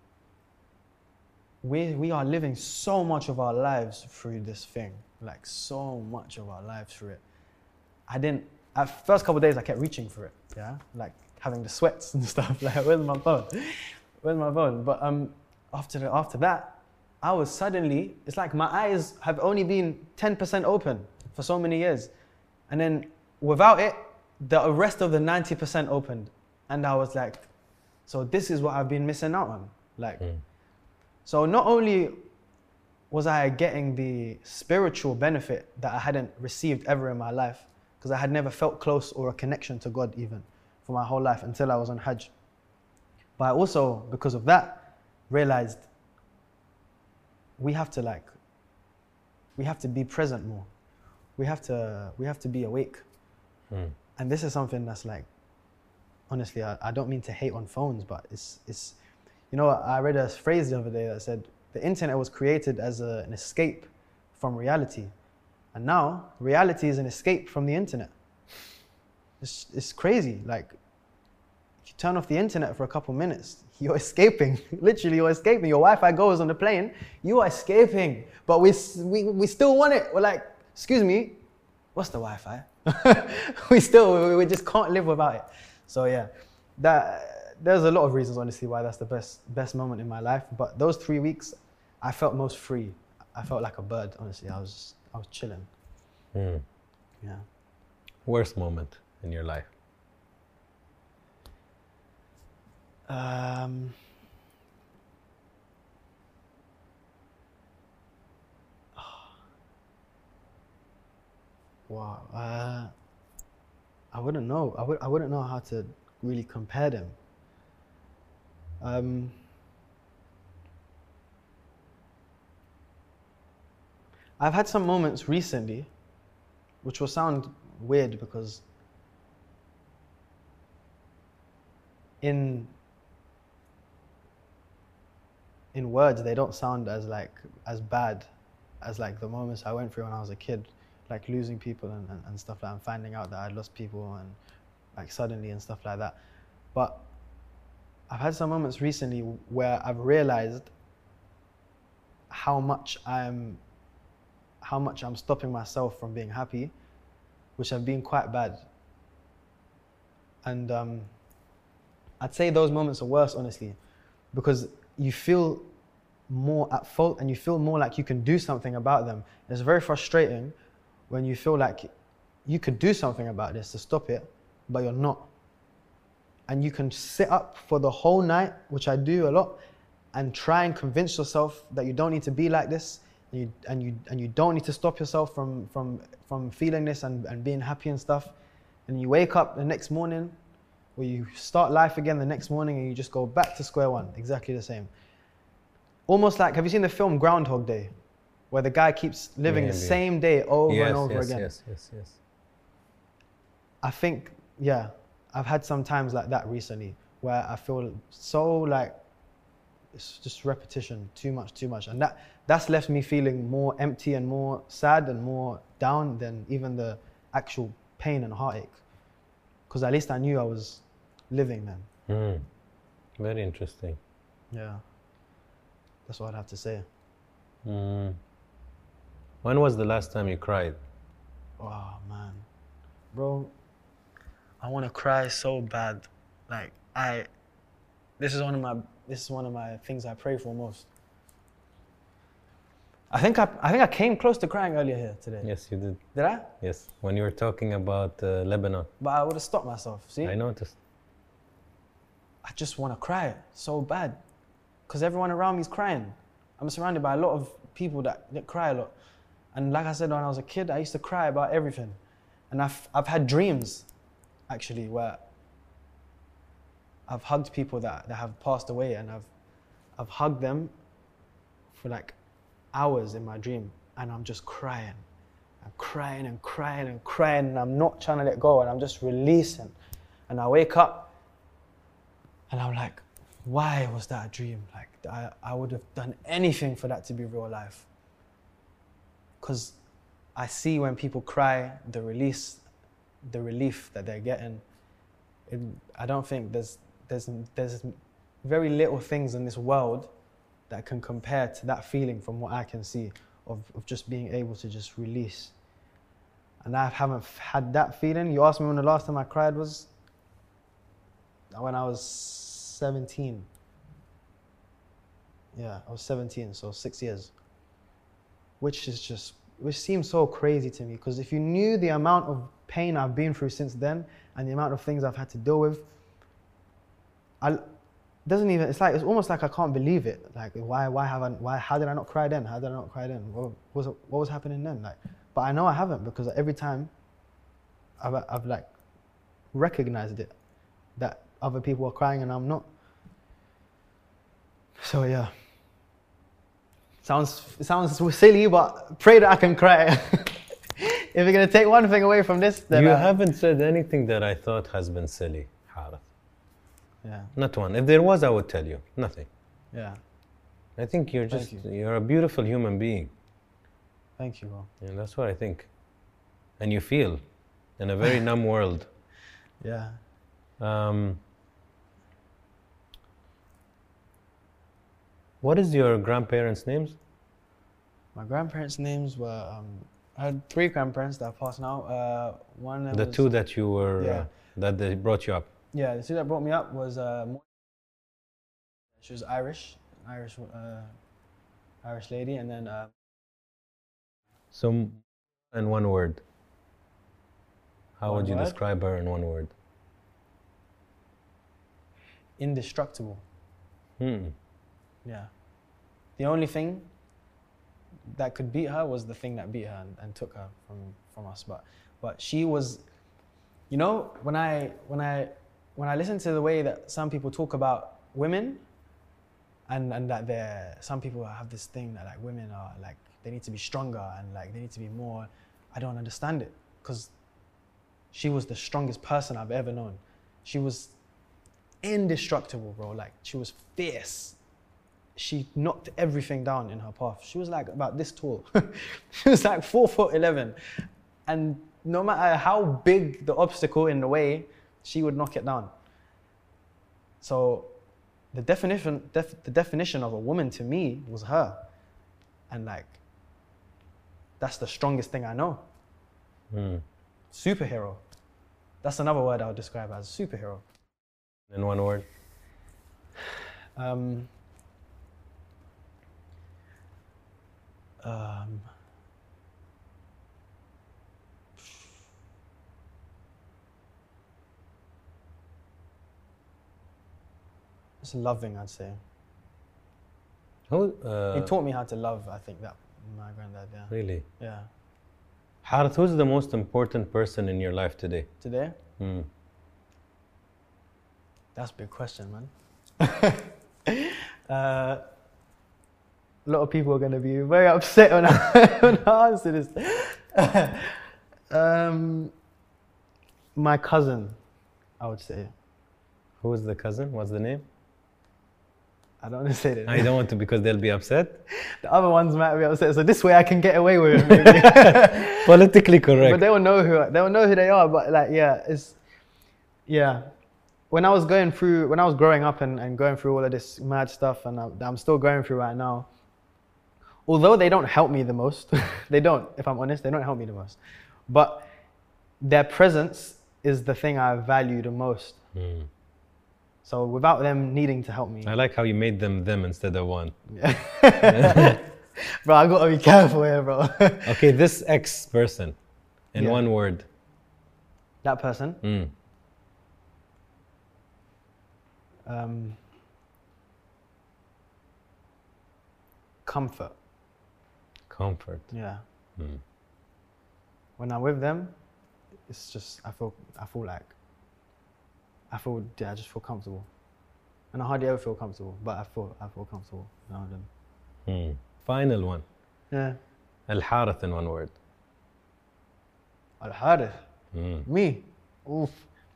we are living so much of our lives through this thing. Like so much of our lives through it. At first couple of days I kept reaching for it, like having the sweats and stuff, like where's my phone? But after that, I was suddenly, it's like my eyes have only been 10% open for so many years. And then without it, the rest of the 90% opened. And I was like, so this is what I've been missing out on. So not only was I getting the spiritual benefit that I hadn't received ever in my life, because I had never felt close or a connection to God even for my whole life until I was on Hajj. But I also, because of that, realized we have to be present more. We have to be awake. And this is something that's like, honestly, I don't mean to hate on phones, but it's I read a phrase the other day that said, the internet was created as an escape from reality. And now, reality is an escape from the internet. It's crazy. Like, if you turn off the internet for a couple minutes, you're escaping. Literally, you're escaping. Your Wi-Fi goes on the plane, you are escaping. But we still want it. We're like, excuse me, what's the Wi-Fi? we just can't live without it. So yeah, there's a lot of reasons, honestly, why that's the best moment in my life. But those 3 weeks, I felt most free. I felt like a bird, honestly. I was chilling. Yeah. Worst moment in your life? Wow. I wouldn't know. I wouldn't know how to really compare them. I've had some moments recently, which will sound weird because in words they don't sound as bad as like the moments I went through when I was a kid, like losing people and stuff like that, and finding out that I'd lost people and like suddenly and stuff like that. But I've had some moments recently where I've realized how much I'm stopping myself from being happy, which have been quite bad. And I'd say those moments are worse, honestly, because you feel more at fault and you feel more like you can do something about them. It's very frustrating when you feel like you could do something about this to stop it, but you're not. And you can sit up for the whole night, which I do a lot, and try and convince yourself that you don't need to be like this, and you don't need to stop yourself from feeling this and being happy and stuff. And you wake up the next morning, or you start life again the next morning, and you just go back to square one, exactly the same. Almost like, have you seen the film Groundhog Day, where the guy keeps living the same day over and over again? Yes. I think, yeah, I've had some times like that recently where I feel so like it's just repetition, too much. And that's left me feeling more empty and more sad and more down than even the actual pain and heartache. Because at least I knew I was living then. Very interesting. Yeah. That's what I'd have to say. When was the last time you cried? Oh, man. Bro, I want to cry so bad. Like, this is one of my things I pray for most. I think I came close to crying earlier here today. Yes, you did. Did I? Yes, when you were talking about Lebanon. But I would have stopped myself, see? I noticed. I just want to cry so bad. Because everyone around me is crying. I'm surrounded by a lot of people that cry a lot. And like I said, when I was a kid, I used to cry about everything. And I've had dreams, actually, where I've hugged people that have passed away, and I've hugged them for like hours in my dream, and I'm just crying. I'm crying and crying and crying, and I'm not trying to let go, and I'm just releasing. And I wake up, and I'm like, why was that a dream? Like, I would have done anything for that to be real life. Because I see when people cry, the relief that they're getting. I don't think there's very little things in this world that can compare to that feeling from what I can see of just being able to just release. And I haven't had that feeling. You asked me when the last time I cried was when I was 17. Yeah, I was 17, so 6 years. Which seems so crazy to me, because if you knew the amount of pain I've been through since then and the amount of things I've had to deal with, it's almost like I can't believe it. Like, how did I not cry then? How did I not cry then? What was happening then? Like, but I know I haven't, because every time I've like recognized it, that other people are crying and I'm not. So yeah. It sounds silly, but pray that I can cry. If you're going to take one thing away from this, then... You haven't said anything that I thought has been silly, Harith. Yeah. Not one. If there was, I would tell you. Nothing. Yeah. I think you're a beautiful human being. Thank you, bro. Yeah, that's what I think. And you feel in a very numb world. Yeah. What is your grandparents' names? My grandparents' names were... I had 3 grandparents that are passed now. One the 2 that you were... that they brought you up. Yeah, the 2 that brought me up was... she was Irish lady, and then... So, in one word. How would you word? describe her in one word? Indestructible. Yeah. The only thing that could beat her was the thing that beat her and took her from us. But she was, you know, when I listen to the way that some people talk about women, and that some people have this thing that like women are like they need to be stronger and like they need to be more. I don't understand it because she was the strongest person I've ever known. She was indestructible, bro. Like she was fierce. She knocked everything down in her path. She was like about this tall. She was like 4'11", and no matter how big the obstacle in the way, she would knock it down. So the definition of a woman to me was her. And like, that's the strongest thing I know. Superhero. That's another word I would describe as superhero. In one word? It's loving, I'd say. Who? He taught me how to love, I think, that my granddad, yeah. Really? Yeah. Harith, who's the most important person in your life today? Today? That's a big question, man. A lot of people are going to be very upset when I answer this. My cousin, I would say. Who is the cousin? What's the name? I don't want to say that. I don't want to because they'll be upset. The other ones might be upset, so this way I can get away with it. Maybe. Politically correct. But they will know who they are. But like, yeah. When I was growing up and going through all of this mad stuff, and I'm still going through right now. Although they don't help me the most, they don't. If I'm honest, they don't help me the most. But their presence is the thing I value the most. So without them needing to help me. I like how you made them instead of one. Bro, I gotta be careful here, bro. Okay, this ex person, in one word. That person? Comfort. Comfort. Yeah. When I'm with them, it's just, I just feel comfortable. And I hardly ever feel comfortable, but I feel comfortable now and then. Final one. Yeah. Al-Harith in one word. Al-Harith? Me? Oof.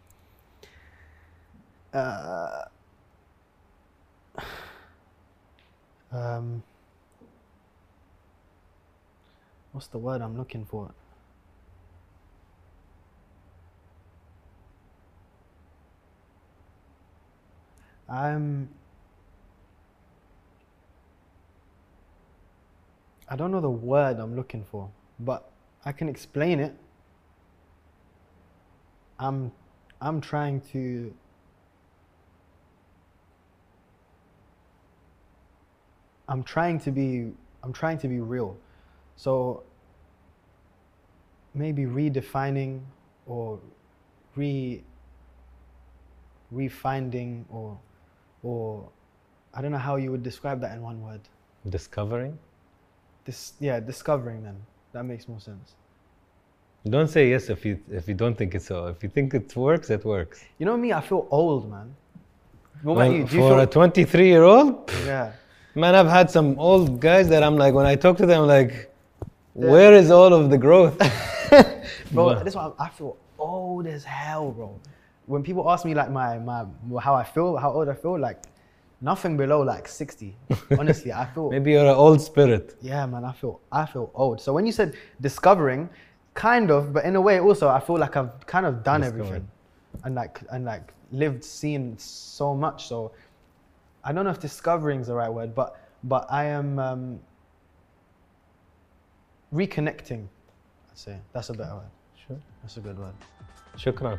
What's the word I'm looking for? I don't know the word I'm looking for, but I can explain it. I'm trying to be real. So maybe redefining or refinding or I don't know how you would describe that in one word. Discovering? Discovering then. That makes more sense. Don't say yes if you don't think it's so. If you think it works, it works. You know me, I feel old, man. What about you? For a 23-year-old? Yeah. Man, I've had some old guys that I'm like, when I talk to them, I'm like, where is all of the growth? Bro, this one, I feel old as hell, bro. When people ask me like how old I feel, like nothing below like 60. Honestly, I feel. Maybe you're an old spirit. Yeah, man, I feel old. So when you said discovering, kind of, but in a way also, I feel like I've kind of done everything, and lived, seen so much. So I don't know if discovering is the right word, but I am reconnecting. I'd say that's a better word. Sure, that's a good word. Shukran.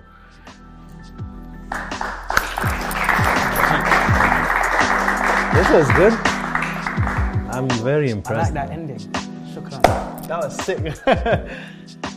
This was good. I'm very impressed. I like that ending. Shukran. That was sick.